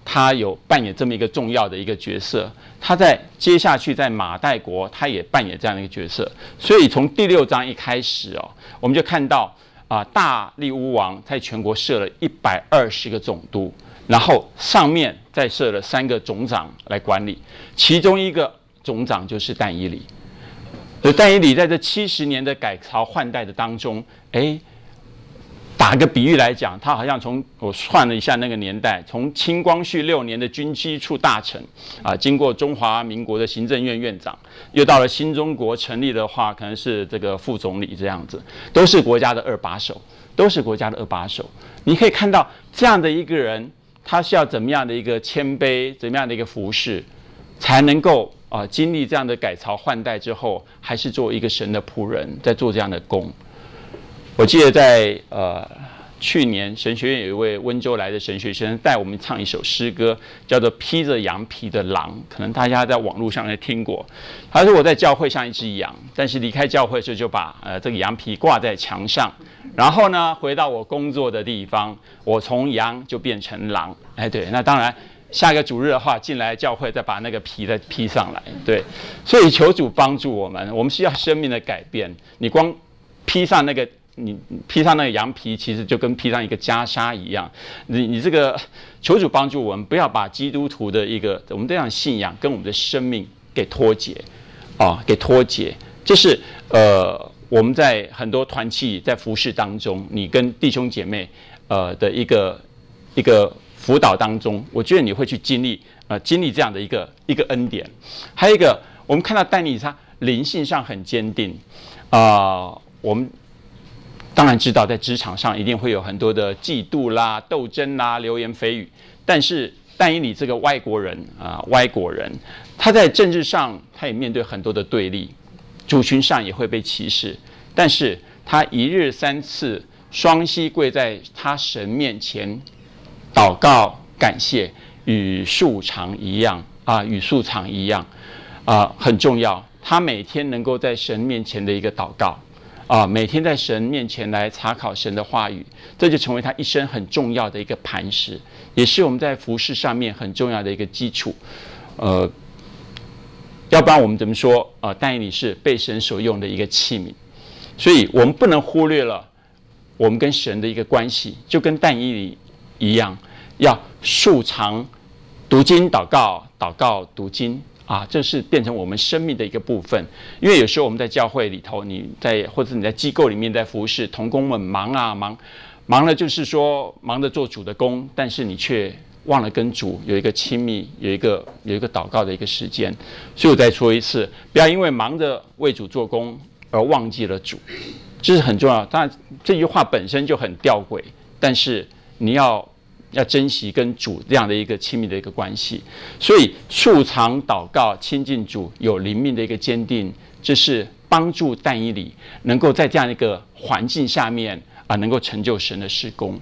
他有扮演这么一个重要的一个角色。他在接下去在马代国，他也扮演这样的一个角色。所以从第6章一开始我们就看到大利乌王在全国设了120个总督，然后上面再设了3个总长来管理，其中一个总长就是但以理。而但以理在这70年的改朝换代的当中，打个比喻来讲，他好像我算了一下那个年代，从清光绪6年的军机处大臣经过中华民国的行政院院长，又到了新中国成立的话，可能是这个副总理这样子，都是国家的2把手，都是国家的2把手。你可以看到这样的一个人，他是要怎么样的一个谦卑，怎么样的一个服侍，才能够经历这样的改朝换代之后，还是做一个神的仆人，在做这样的工。我记得在去年神学院有一位温州来的神学生带我们唱一首诗歌，叫做《披着羊皮的狼》，可能大家在网络上也听过。他说我在教会像一只羊，但是离开教会时就把这个羊皮挂在墙上，然后呢回到我工作的地方，我从羊就变成狼。对，那当然下个主日的话进来教会再把那个皮再披上来。对，所以求主帮助我们需要生命的改变。你光披上那个羊皮，其实就跟披上一个袈裟一样。你这个求主帮助我们，不要把基督徒的我们这样信仰跟我们的生命给脱节这是我们在很多团契在服事当中，你跟弟兄姐妹的一个辅导当中，我觉得你会去经历这样的一个恩典。还有一个，我们看到但以理他灵性上很坚定我们当然知道，在职场上一定会有很多的嫉妒啦、斗争啦、流言蜚语。但是但以理这个歪国人，他在政治上他也面对很多的对立，族群上也会被歧视。但是他1日3次双膝跪在他神面前祷告感谢，与素常一样很重要。他每天能够在神面前的一个祷告。每天在神面前来查考神的话语，这就成为他一生很重要的一个磐石，也是我们在服事上面很重要的一个基础。要不然我们怎么说但以理是被神所用的一个器皿？所以我们不能忽略了我们跟神的一个关系，就跟但以理一样，要素常读经祷告，祷告读经。这是变成我们生命的一个部分。因为有时候我们在教会里头，或者你在机构里面在服事，同工们忙了，就是说忙着做主的工，但是你却忘了跟主有一个亲密，有一个祷告的一个时间。所以我再说一次，不要因为忙着为主做工而忘记了主，这是很重要。当然这句话本身就很吊诡，但是你要珍惜跟主这样的一个亲密的一个关系。所以素常祷告亲近主，有灵命的一个坚定，这是帮助但以理能够在这样一个环境下面能够成就神的事工。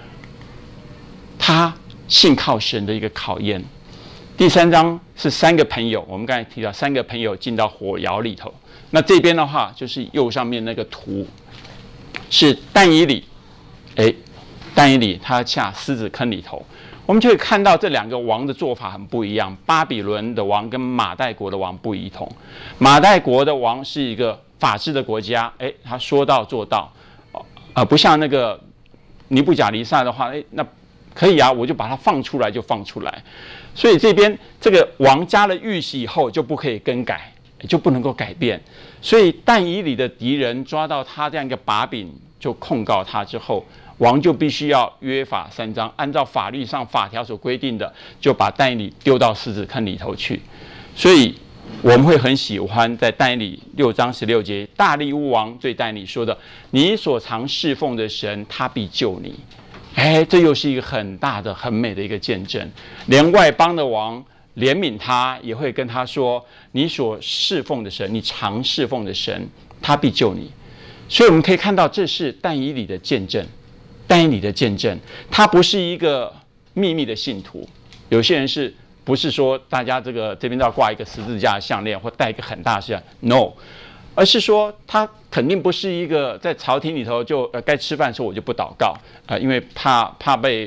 他信靠神的一个考验。第3章是3个朋友，我们刚才提到3个朋友进到火窑里头。那这边的话就是右上面那个图是但以理但以理他下狮子坑里头，我们就会看到这2个王的做法很不一样。巴比伦的王跟马代国的王不一同。马代国的王是一个法治的国家，他说到做到，不像那个尼布甲尼撒的话，那可以我就把它放出来就放出来。所以这边这个王加了玉玺以后就不可以更改，就不能够改变。所以但以理的敌人抓到他这样一个把柄，就控告他之后，王就必须要约法3章，按照法律上法条所规定的，就把但以理丢到狮子坑里头去。所以我们会很喜欢在但以理6章16节，大利乌王对但以理说的：“你所常侍奉的神，他必救你。”这又是一个很大的、很美的一个见证。连外邦的王怜悯他，也会跟他说：“你所侍奉的神，你常侍奉的神，他必救你。”所以我们可以看到，这是但以理的见证。但以理的见证，他不是一个秘密的信徒。有些人不是说大家这边都要挂一个十字架的项链，或戴一个很大的项链 ，no， 而是说他肯定不是一个在朝廷里头就该吃饭的时候我就不祷告因为怕被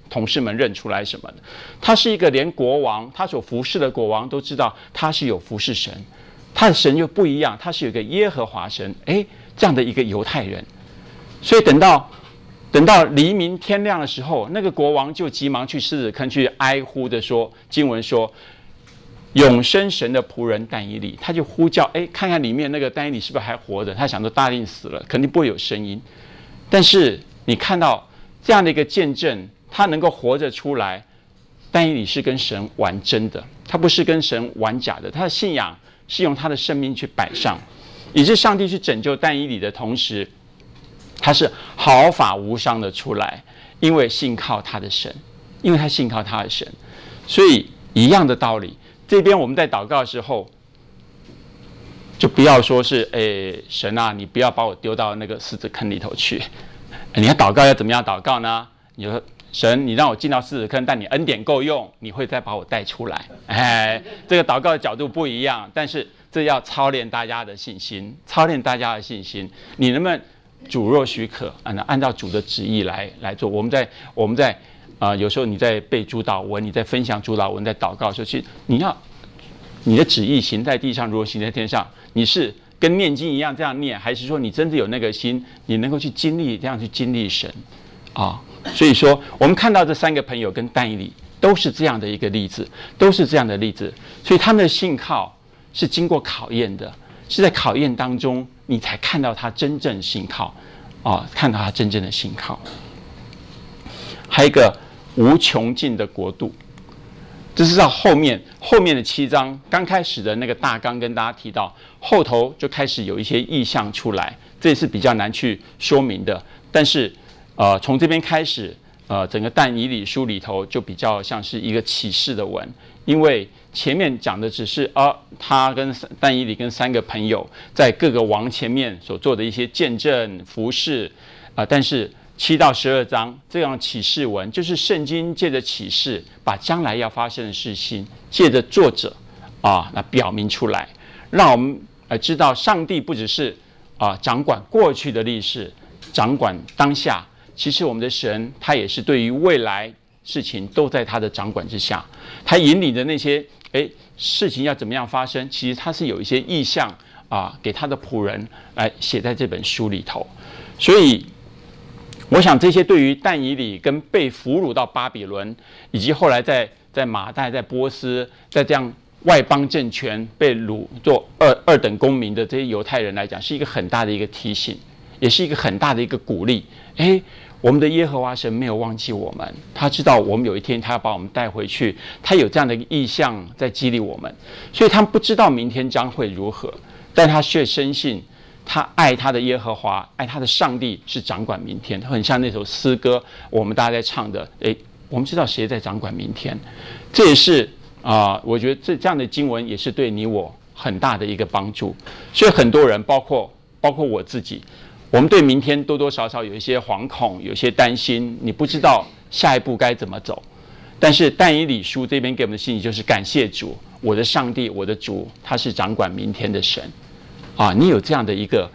同事们认出来什么的。他是一个连国王他所服侍的国王都知道他是有服侍神，他的神又不一样，他是有一个耶和华神，这样的一个犹太人。所以等到黎明天亮的时候，那个国王就急忙去狮子坑去哀呼的说，经文说永生神的仆人但以理，他就呼叫，看看里面那个但以理是不是还活着。他想说大定死了，肯定不会有声音。但是你看到这样的一个见证，他能够活着出来，但以理是跟神玩真的，他不是跟神玩假的，他的信仰是用他的生命去摆上，以致上帝去拯救但以理的同时，他是毫发无伤的出来，因为信靠他的神，因为他信靠他的神。所以一样的道理，这边我们在祷告的时候，就不要说是神啊，你不要把我丢到那个狮子坑里头去。你要祷告要怎么样祷告呢？你说神，你让我进到狮子坑，但你恩典够用，你会再把我带出来。这个祷告的角度不一样，但是这要操练大家的信心，操练大家的信心。你能不能主若许可，按照主的旨意来做？我们在有时候你在背主祷文，你在分享主祷文，在祷告的时候，其实你的旨意行在地上，如果行在天上，你是跟念经一样这样念，还是说你真的有那个心，你能够去经历这样去经历神啊？所以说，我们看到这三个朋友跟但以理都是这样的一个例子，都是这样的例子。所以他们的信靠是经过考验的，是在考验当中，你才看到他真正信靠看到他真正的信靠。还有一个无穷尽的国度，这是到后面的7章刚开始的那个大纲跟大家提到，后头就开始有一些意象出来，这也是比较难去说明的。但是从这边开始，整个但以理书里头就比较像是一个启示的文，因为前面讲的只是他跟但以理跟3个朋友在各个王前面所做的一些见证服事但是7到12章这样启示文，就是圣经借着启示，把将来要发生的事情，借着作者那表明出来，让我们知道上帝不只是掌管过去的历史，掌管当下。其实我们的神，他也是对于未来事情都在他的掌管之下。他引领的那些事情要怎么样发生，其实他是有一些意象给他的仆人来写在这本书里头。所以我想这些对于但以理跟被俘虏到巴比伦，以及后来在马代、在波斯，在这样外邦政权被掳做二等公民的这些犹太人来讲，是一个很大的一个提醒，也是一个很大的一个鼓励。我们的耶和华神没有忘记我们，他知道我们有一天他要把我们带回去，他有这样的一个意向在激励我们。所以他们不知道明天将会如何，但他却深信他爱他的耶和华，爱他的上帝是掌管明天。很像那首诗歌我们大家在唱的，我们知道谁在掌管明天。这也是我觉得这样的经文也是对你我很大的一个帮助。所以很多人包括我自己，我们对明天多多少少有一些惶恐，有一些担心，你不知道下一步该怎么走。但是但以理书这边给我们的信息就是感谢主，我的上帝，我的主，他是掌管明天的神你有这样的一个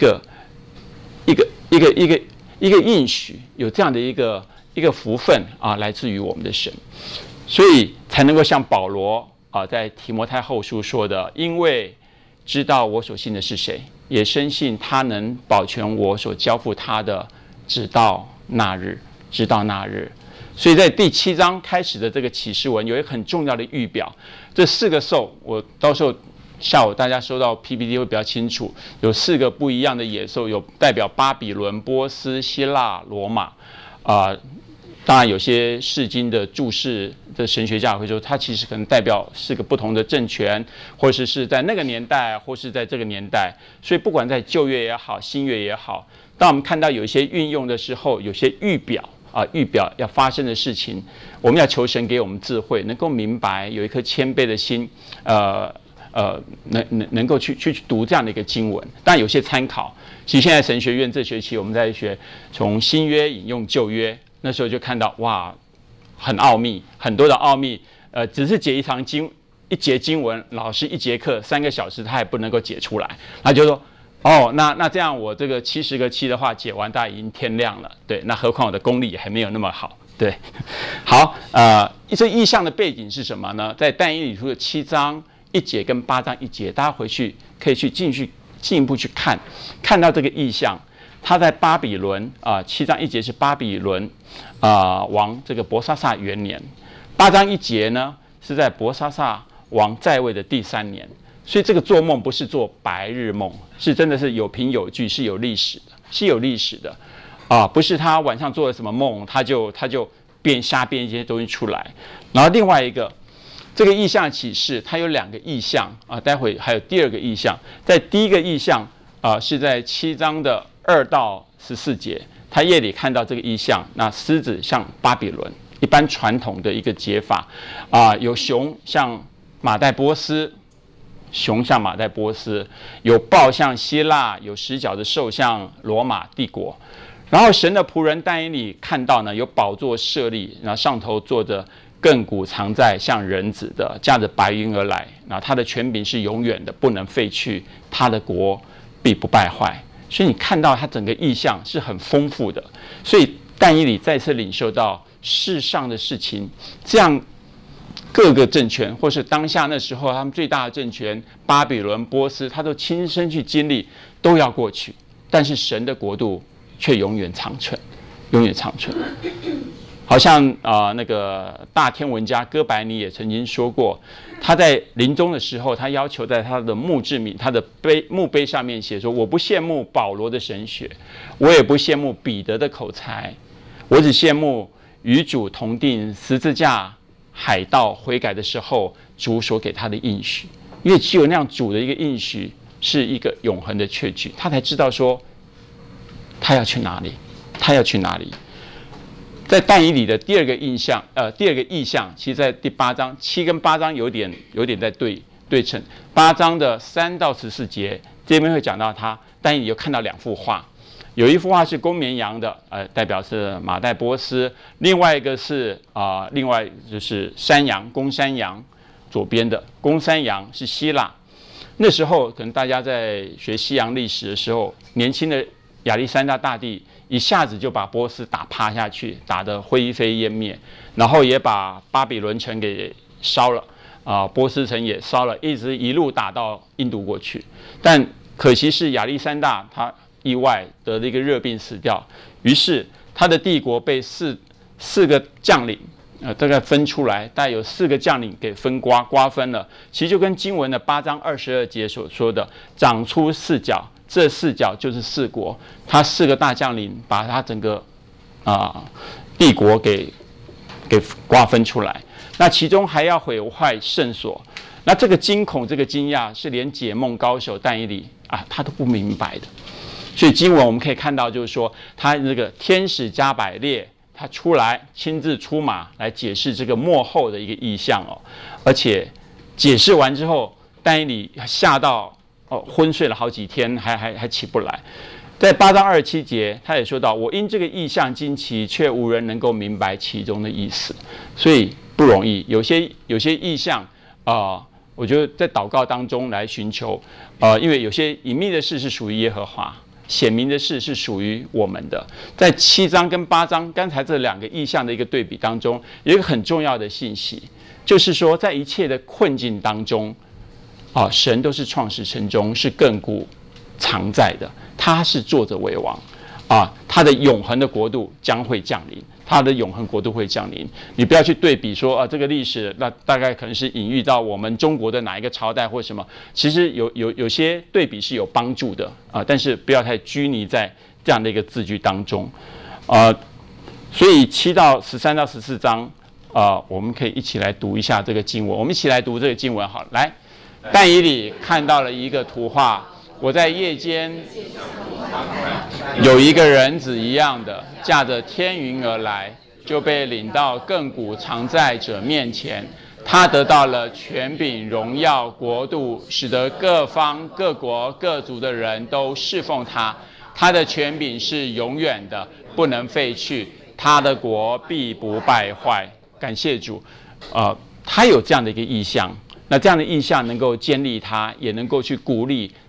应许，有这样的一个福分来自于我们的神，所以才能够像保罗在提摩太后书说的，因为知道我所信的是谁，也深信他能保全我所交付他的，直到那日。所以在第7章开始的这个启示文有一个很重要的预表，这4个兽，我到时候下午大家收到 PPT 会比较清楚，有4个不一样的野兽，有代表巴比伦、波斯、希腊、罗马当然有些释经的注释的神学家会说，它其实可能代表4个不同的政权，或者是在那个年代，或是在这个年代。所以不管在旧约也好，新约也好，当我们看到有一些运用的时候，有些预表要发生的事情，我们要求神给我们智慧，能够明白，有一颗谦卑的心，能够去读这样的一个经文。当然有些参考，其实现在神学院这学期我们在学从新约引用旧约，那时候就看到哇，很奥秘，很多的奥秘。只是解一节经文，老师1节课3个小时，他也不能够解出来。他就说哦，那这样我这个70个7的话解完，大概已经天亮了。对，那何况我的功力也还没有那么好。对，好，这意象的背景是什么呢？在但以理书的7章1节跟8章1节，大家回去可以去进一步去看到这个意象。他在巴比伦7章1节是巴比伦王这个伯沙撒元年，8章1节呢是在伯沙撒王在位的第3年。所以这个做梦不是做白日梦，是真的是有凭有据，是有历史的，不是他晚上做了什么梦，他就瞎编一些东西出来。然后另外一个，这个意象启示，它有2个意象待会还有第2个意象。在第一个意象是在7章的2到14节，他夜里看到这个意象，那狮子像巴比伦，一般传统的一个解法有熊像马代波斯。熊像马代波斯，有豹像希腊，有10角的兽像罗马帝国。然后神的仆人但以理看到呢，有宝座设立，然后上头坐着亘古常在像人子的，驾着白云而来。然后他的权柄是永远的，不能废去，他的国必不败坏。所以你看到他整个意象是很丰富的。所以但以理再次领受到世上的事情，这样。各个政权，或是当下那时候他们最大的政权巴比伦、波斯，他都亲身去经历，都要过去。但是神的国度却永远长存，永远长存。好像那个大天文家哥白尼也曾经说过，他在临终的时候，他要求在他的墓志铭、他的墓碑上面写说：“我不羡慕保罗的神学，我也不羡慕彼得的口才，我只羡慕与主同定十字架。”海盗悔改的时候，主所给他的应许，因为只有那样主的一个应许是一个永恒的确据，他才知道说他要去哪里，他要去哪里。在但以理的第二个意象，其实在第8章7跟8章有点在对称。8章的3到14节这边会讲到但以理又看到2幅画。有一幅画是公绵羊的，代表是马代波斯；另外一个是另外就是山羊，公山羊，左边的公山羊是希腊。那时候可能大家在学西洋历史的时候，年轻的亚历山大大帝一下子就把波斯打趴下去，打得灰飞烟灭，然后也把巴比伦城给烧了，波斯城也烧了，一路打到印度过去。但可惜是亚历山大他意外得了一个热病死掉，于是他的帝国被四个将领，大概分出来，大概有4个将领给瓜分了。其实就跟经文的8章22节所说的，长出4角，这4角就是4国。他4个大将领把他整个帝国给瓜分出来。那其中还要毁坏圣所。那这个惊恐、这个惊讶，是连解梦高手但以理他都不明白的。所以经文我们可以看到，就是说他这个天使加百列，他出来亲自出马来解释这个末后的一个意象而且解释完之后，但以理吓到昏睡了好几天，还起不来。在8章27节，他也说到：“我因这个意象惊奇，却无人能够明白其中的意思。”所以不容易。有些意象我觉得在祷告当中来寻求因为有些隐秘的事是属于耶和华。显明的事是属于我们的。在7章跟8章刚才这2个意象的一个对比当中，有一个很重要的信息，就是说在一切的困境当中神都是创始成终，是亘古常在的，他是坐着为王他的永恒的国度将会降临，他的永恒国度会降临。你不要去对比说这个历史，那大概可能是隐喻到我们中国的哪一个朝代或什么。其实有些对比是有帮助的但是不要太拘泥在这样的一个字句当中所以7到13到14章我们可以一起来读一下这个经文。我们一起来读这个经文好了。来，但以理看到了一个图画，我在夜间有一个人子一样的驾着天云而来，就被领到亘古常在者面前。他得到了权柄、荣耀、国度，使得各方、各国、各族的人都侍奉他。他的权柄是永远的，不能废去，他的国必不败坏。感谢主，他有这样的一个意象。那这样的意象能够建立他，也能够去鼓励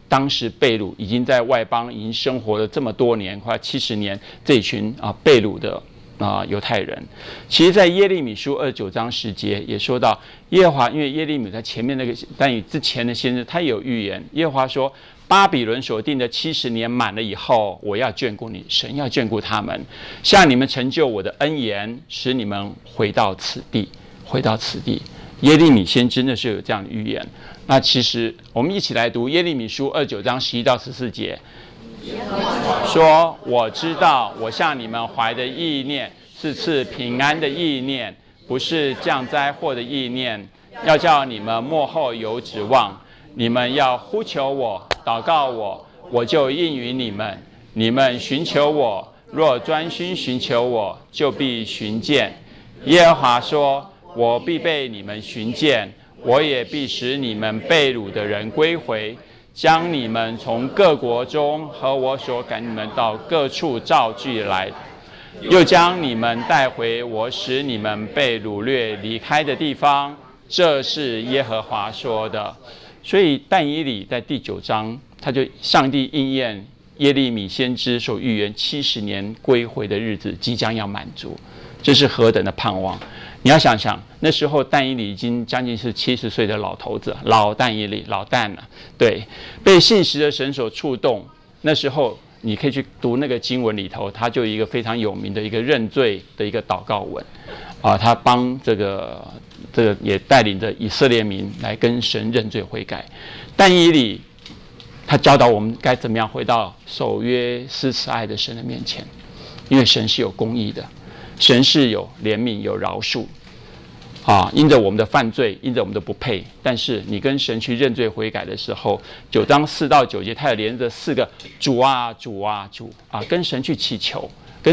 当时被掳已经在外邦已经生活了这么多年，快70年，这一群被掳的犹太人。其实在耶利米书29章10节也说到，耶和华因为耶利米在前面那个但以之前的先知他也有预言，耶和华说巴比伦所定的70年满了以后，我要眷顾你，神要眷顾他们，向你们成就我的恩言，使你们回到此地。耶利米先知那是有这样的预言。那其实我们一起来读耶利米书29章11到14节，说我知道我向你们怀的意念是赐平安的意念，不是降灾祸的意念，要叫你们末后有指望。你们要呼求我，祷告我，我就应允你们。你们寻求我，若专心寻求我，就必寻见。耶和华说，我必被你们寻见，我也必使你们被掳的人归回，将你们从各国中和我所赶你们到各处召聚来，又将你们带回我使你们被掳掠离开的地方。这是耶和华说的。所以但以理在第9章，他就上帝应验耶利米先知所预言70年归回的日子即将要满足，这是何等的盼望！你要想想，那时候但以理已经将近是70岁的老头子，老但以理，老但了，对，被信实的神所触动。那时候你可以去读那个经文里头，他就有一个非常有名的一个认罪的一个祷告文，他帮这个也带领着以色列民来跟神认罪悔改。但以理他教导我们该怎么样回到守约施慈爱的神的面前，因为神是有公义的，神是有怜悯有饶恕因着我们的犯罪，因着我们的不配，但是你跟神去认罪悔改的时候，9章4到9节，他有连着4个主啊主啊主跟神去祈求，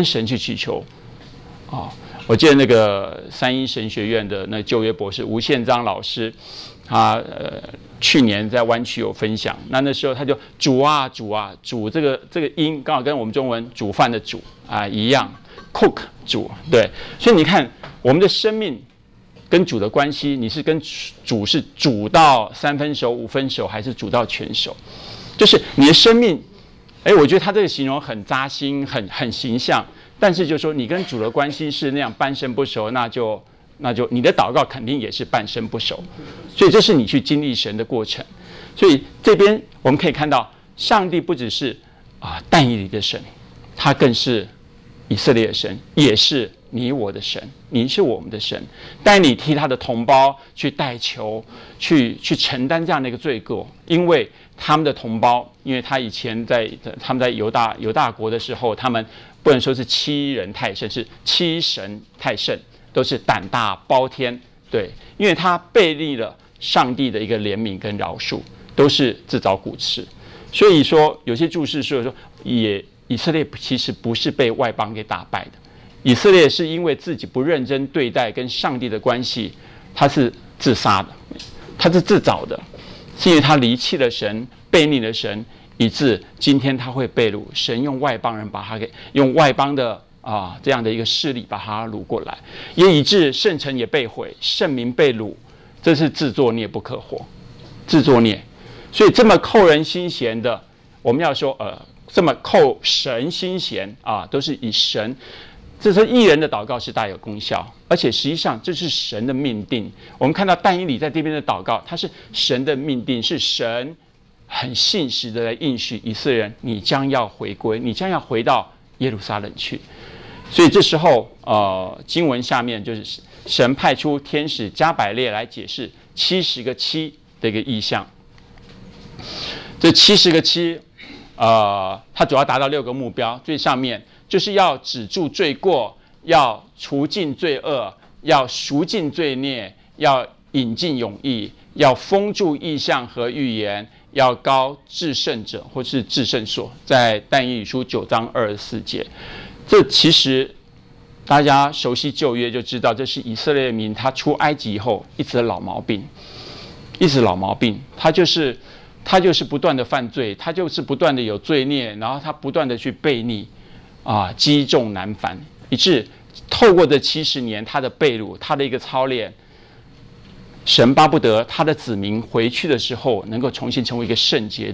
我记得那个三一神学院的那旧约博士吴宪章老师，他去年在湾区有分享，那时候他就主啊主啊主，这个音刚好跟我们中文煮饭的煮一样 ，cook 煮，对，所以你看我们的生命跟主的关系，你是跟主是煮到3分熟5分熟，还是煮到全熟？就是你的生命，我觉得他这个形容很扎心，很形象。但是就说你跟主的关系是那样半生不熟，那就你的祷告肯定也是半生不熟。所以这是你去经历神的过程。所以这边我们可以看到，上帝不只是但以理的神，他更是以色列的神，也是你我的神，你是我们的神，带你替他的同胞去代求，去承担这样的一个罪过，因为他们的同胞，因为他以前他们在犹大国的时候，他们不能说是欺人太甚，是欺神太甚，都是胆大包天，对，因为他背离了上帝的一个怜悯跟饶恕，都是自找苦吃。所以说有些注释说以色列其实不是被外邦给打败的，以色列是因为自己不认真对待跟上帝的关系，他是自杀的，他是自找的，是因为他离弃了神，背逆了神，以致今天他会被掳。神用外邦人把他用外邦的这样的一个势力把他掳过来，也以致圣城也被毁，圣民被掳，这是自作孽不可活，自作孽。所以这么扣人心弦的，我们要说这么扣神心弦都是以神，这是义人的祷告是大有功效，而且实际上这是神的命定。我们看到但以理在这边的祷告，他是神的命定，是神很信实的来应许以色列人，你将要回归，你将要回到耶路撒冷去。所以这时候经文下面就是神派出天使加百列来解释70个7的一个意象。这70个7它主要达到6个目标。最上面就是要止住罪过，要除尽罪恶，要赎尽罪孽，要引进永义，要封住异象和预言，要高至圣者或是至圣所，在但以理书9章24节。这其实大家熟悉旧约就知道，这是以色列民他出埃及以后一直的老毛病，他就是不断的犯罪，他就是不断的有罪孽，然后他不断的去悖逆积重难返，以致透过这70年他的被掳，他的一个操练，神巴不得他的子民回去的时候能够重新成为一个圣洁的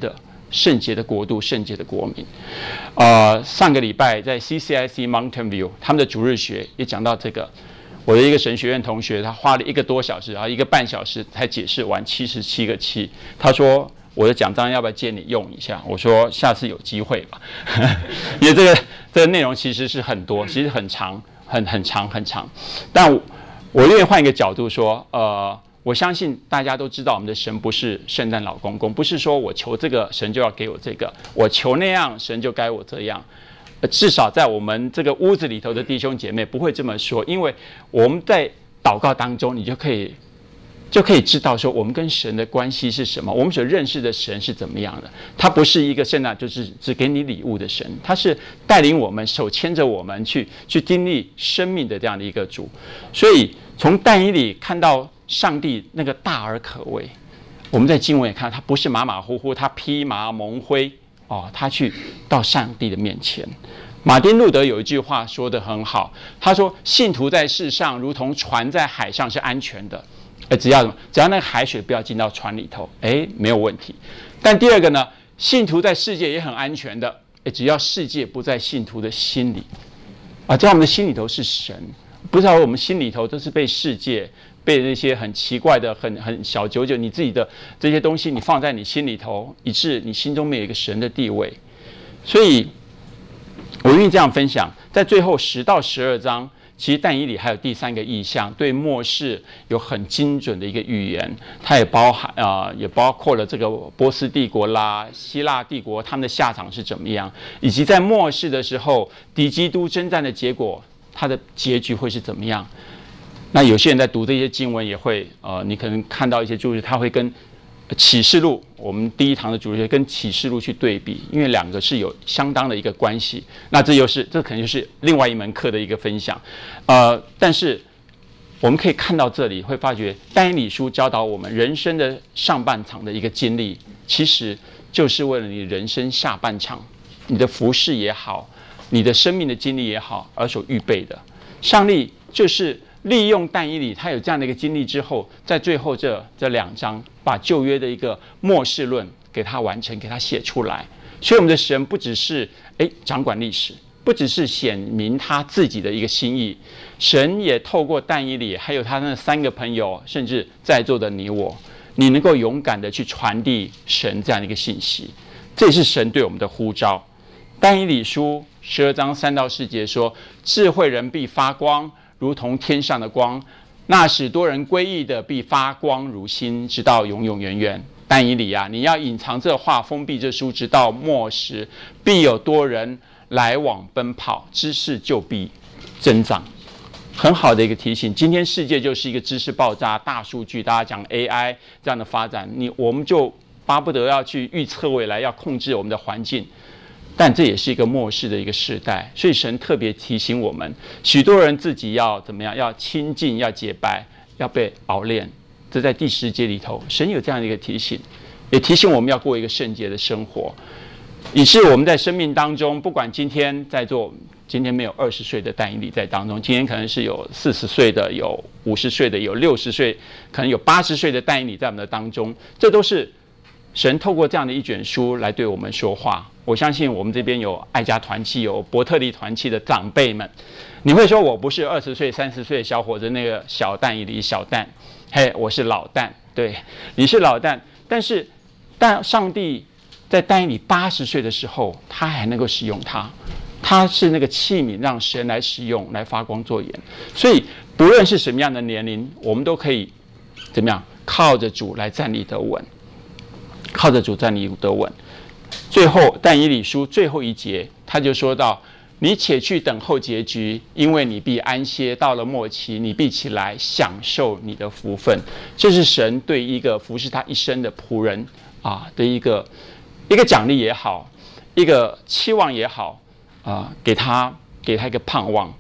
圣洁的国度、圣洁的国民。上个礼拜在 CCIC Mountain View 他们的主日学也讲到这个。我的一个神学院同学，他花了1个多小时1个半小时才解释完77个7。他说我的讲章要不要借你用一下？我说下次有机会吧，因为这个内容其实是很多，其实很长，很长。但我愿意换一个角度说，我相信大家都知道，我们的神不是圣诞老公公，不是说我求这个神就要给我这个，我求那样神就该我这样。至少在我们这个屋子里头的弟兄姐妹不会这么说，因为我们在祷告当中，你就可以知道说我们跟神的关系是什么，我们所认识的神是怎么样的。他不是一个圣诞就是只给你礼物的神，他是带领我们、手牵着我们去经历生命的这样的一个主。所以从但以理看到上帝那个大而可畏，我们在经文也看到他不是马马虎虎，他披麻蒙灰。他去到上帝的面前。马丁路德有一句话说得很好，他说信徒在世上如同船在海上是安全的，只要那个海水不要进到船里头，没有问题。但第二个呢，信徒在世界也很安全的，只要世界不在信徒的心里，在我们的心里头是神，不知道我们心里头都是被世界、被那些很奇怪的、很小九九，你自己的这些东西，你放在你心里头，以致你心中没有一个神的地位。所以，我愿意这样分享，在最后10到12章，其实但以理还有第3个意象，对末世有很精准的一个预言，它也包括了这个波斯帝国啦、希腊帝国他们的下场是怎么样，以及在末世的时候敌基督征战的结果，它的结局会是怎么样。那有些人在读这些经文也会，你可能看到一些注释，他会跟启示录，我们第1堂的主日跟启示录去对比，因为2个是有相当的一个关系。那这可能就是另外一门课的一个分享。但是我们可以看到这里，会发觉但以理书教导我们人生的上半场的一个经历，其实就是为了你人生下半场，你的服事也好，你的生命的经历也好而所预备的。上帝就是利用但以理他有这样的一个经历之后，在最后这2章把旧约的一个末世论给他完成，给他写出来。所以我们的神不只是掌管历史，不只是显明他自己的一个心意，神也透过但以理还有他那3个朋友，甚至在座的你我，你能够勇敢的去传递神这样的一个信息，这也是神对我们的呼召。但以理书12章3到4节说，智慧人必发光，如同天上的光，那使多人归义的必发光如星，直到永永远远。但以理啊，你要隐藏这话，封闭这书，直到末时，必有多人来往奔跑，知识就必增长。很好的一个提醒，今天世界就是一个知识爆炸、大数据，大家讲 AI 这样的发展，我们就巴不得要去预测未来，要控制我们的环境。但这也是一个末世的一个时代，所以神特别提醒我们，许多人自己要怎么样？要亲近，要洁白，要被熬炼。这在第10节里头，神有这样的一个提醒，也提醒我们要过一个圣洁的生活，以致我们在生命当中，不管今天在座，今天没有20岁的但以理在当中，今天可能是有40岁的，有50岁的，有60岁，可能有80岁的但以理在我们的当中，这都是神透过这样的一卷书来对我们说话。我相信我们这边有爱家团契、有伯特利团契的长辈们，你会说我不是20岁、30岁的小伙子，那个小但以理小但，我是老但，对，你是老但。但上帝在但以理80岁的时候，他还能够使用他，他是那个器皿，让神来使用，来发光作盐。所以不论是什么样的年龄，我们都可以怎么样靠着主来站立得稳，靠着主站立得稳。最后但以理书最后1节，他就说到，你且去等候结局，因为你必安歇，到了末期，你必起来享受你的福分。这是神对一个服侍他一生的仆人的一个奖励也好，一个期望也好，给他一个盼望。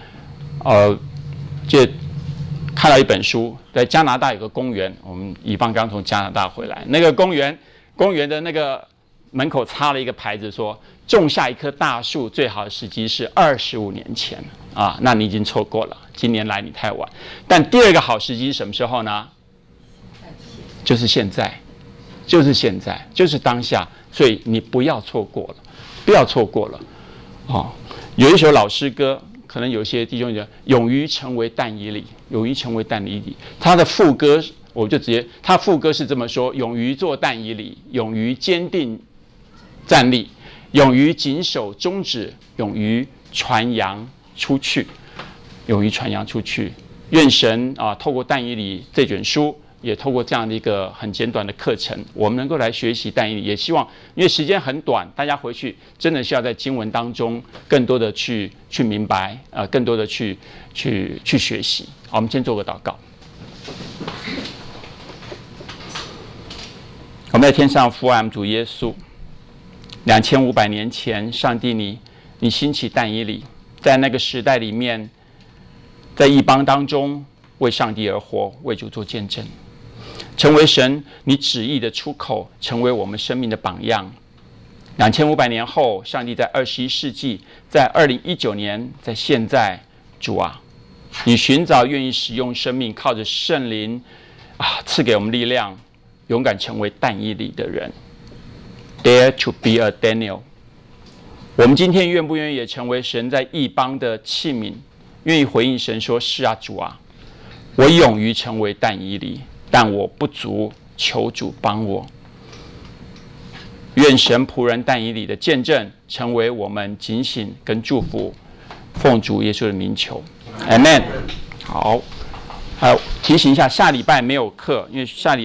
就看到一本书，在加拿大有个公园，我们以方刚从加拿大回来，那个公园的那个门口插了一个牌子，说种下一棵大树最好的时机是25年前那你已经错过了，今年来你太晚。但第2个好时机是什么时候呢？就是现在。 就是现在，就是当下，所以你不要错过了，不要错过了。哦，有一首老诗歌，可能有些弟兄讲，勇于成为但以理，勇于成为但以理。他的副歌，我就直接，他副歌是这么说：勇于做但以理，勇于坚定站立，勇于谨守宗旨，勇于传扬出去，勇于传扬出去。愿神透过但以理这卷书，也透过这样的一个很简短的课程，我们能够来学习但以理。也希望，因为时间很短，大家回去真的需要在经文当中更多的去明白，更多的去学习。好，我们先做个祷告。我们在天上父爱我们主耶稣，2500年前，上帝你兴起但以理，在那个时代里面，在异邦当中为上帝而活，为主做见证，成为神你旨意的出口，成为我们生命的榜样。2500年后，上帝在21世纪，在2019年，在现在，主啊，你寻找愿意使用生命，靠着圣灵赐给我们力量，勇敢成为但以理的人。Dare to be a Daniel。我们今天愿不愿意也成为神在异邦的器皿，愿意回应神说：是啊，主啊，我勇于成为但以理，但我不足，求主帮我。愿神仆人但以理的见证成为我们警醒跟祝福，奉主耶稣的名求 ，Amen。好，提醒一下，下礼拜没有课，因为下礼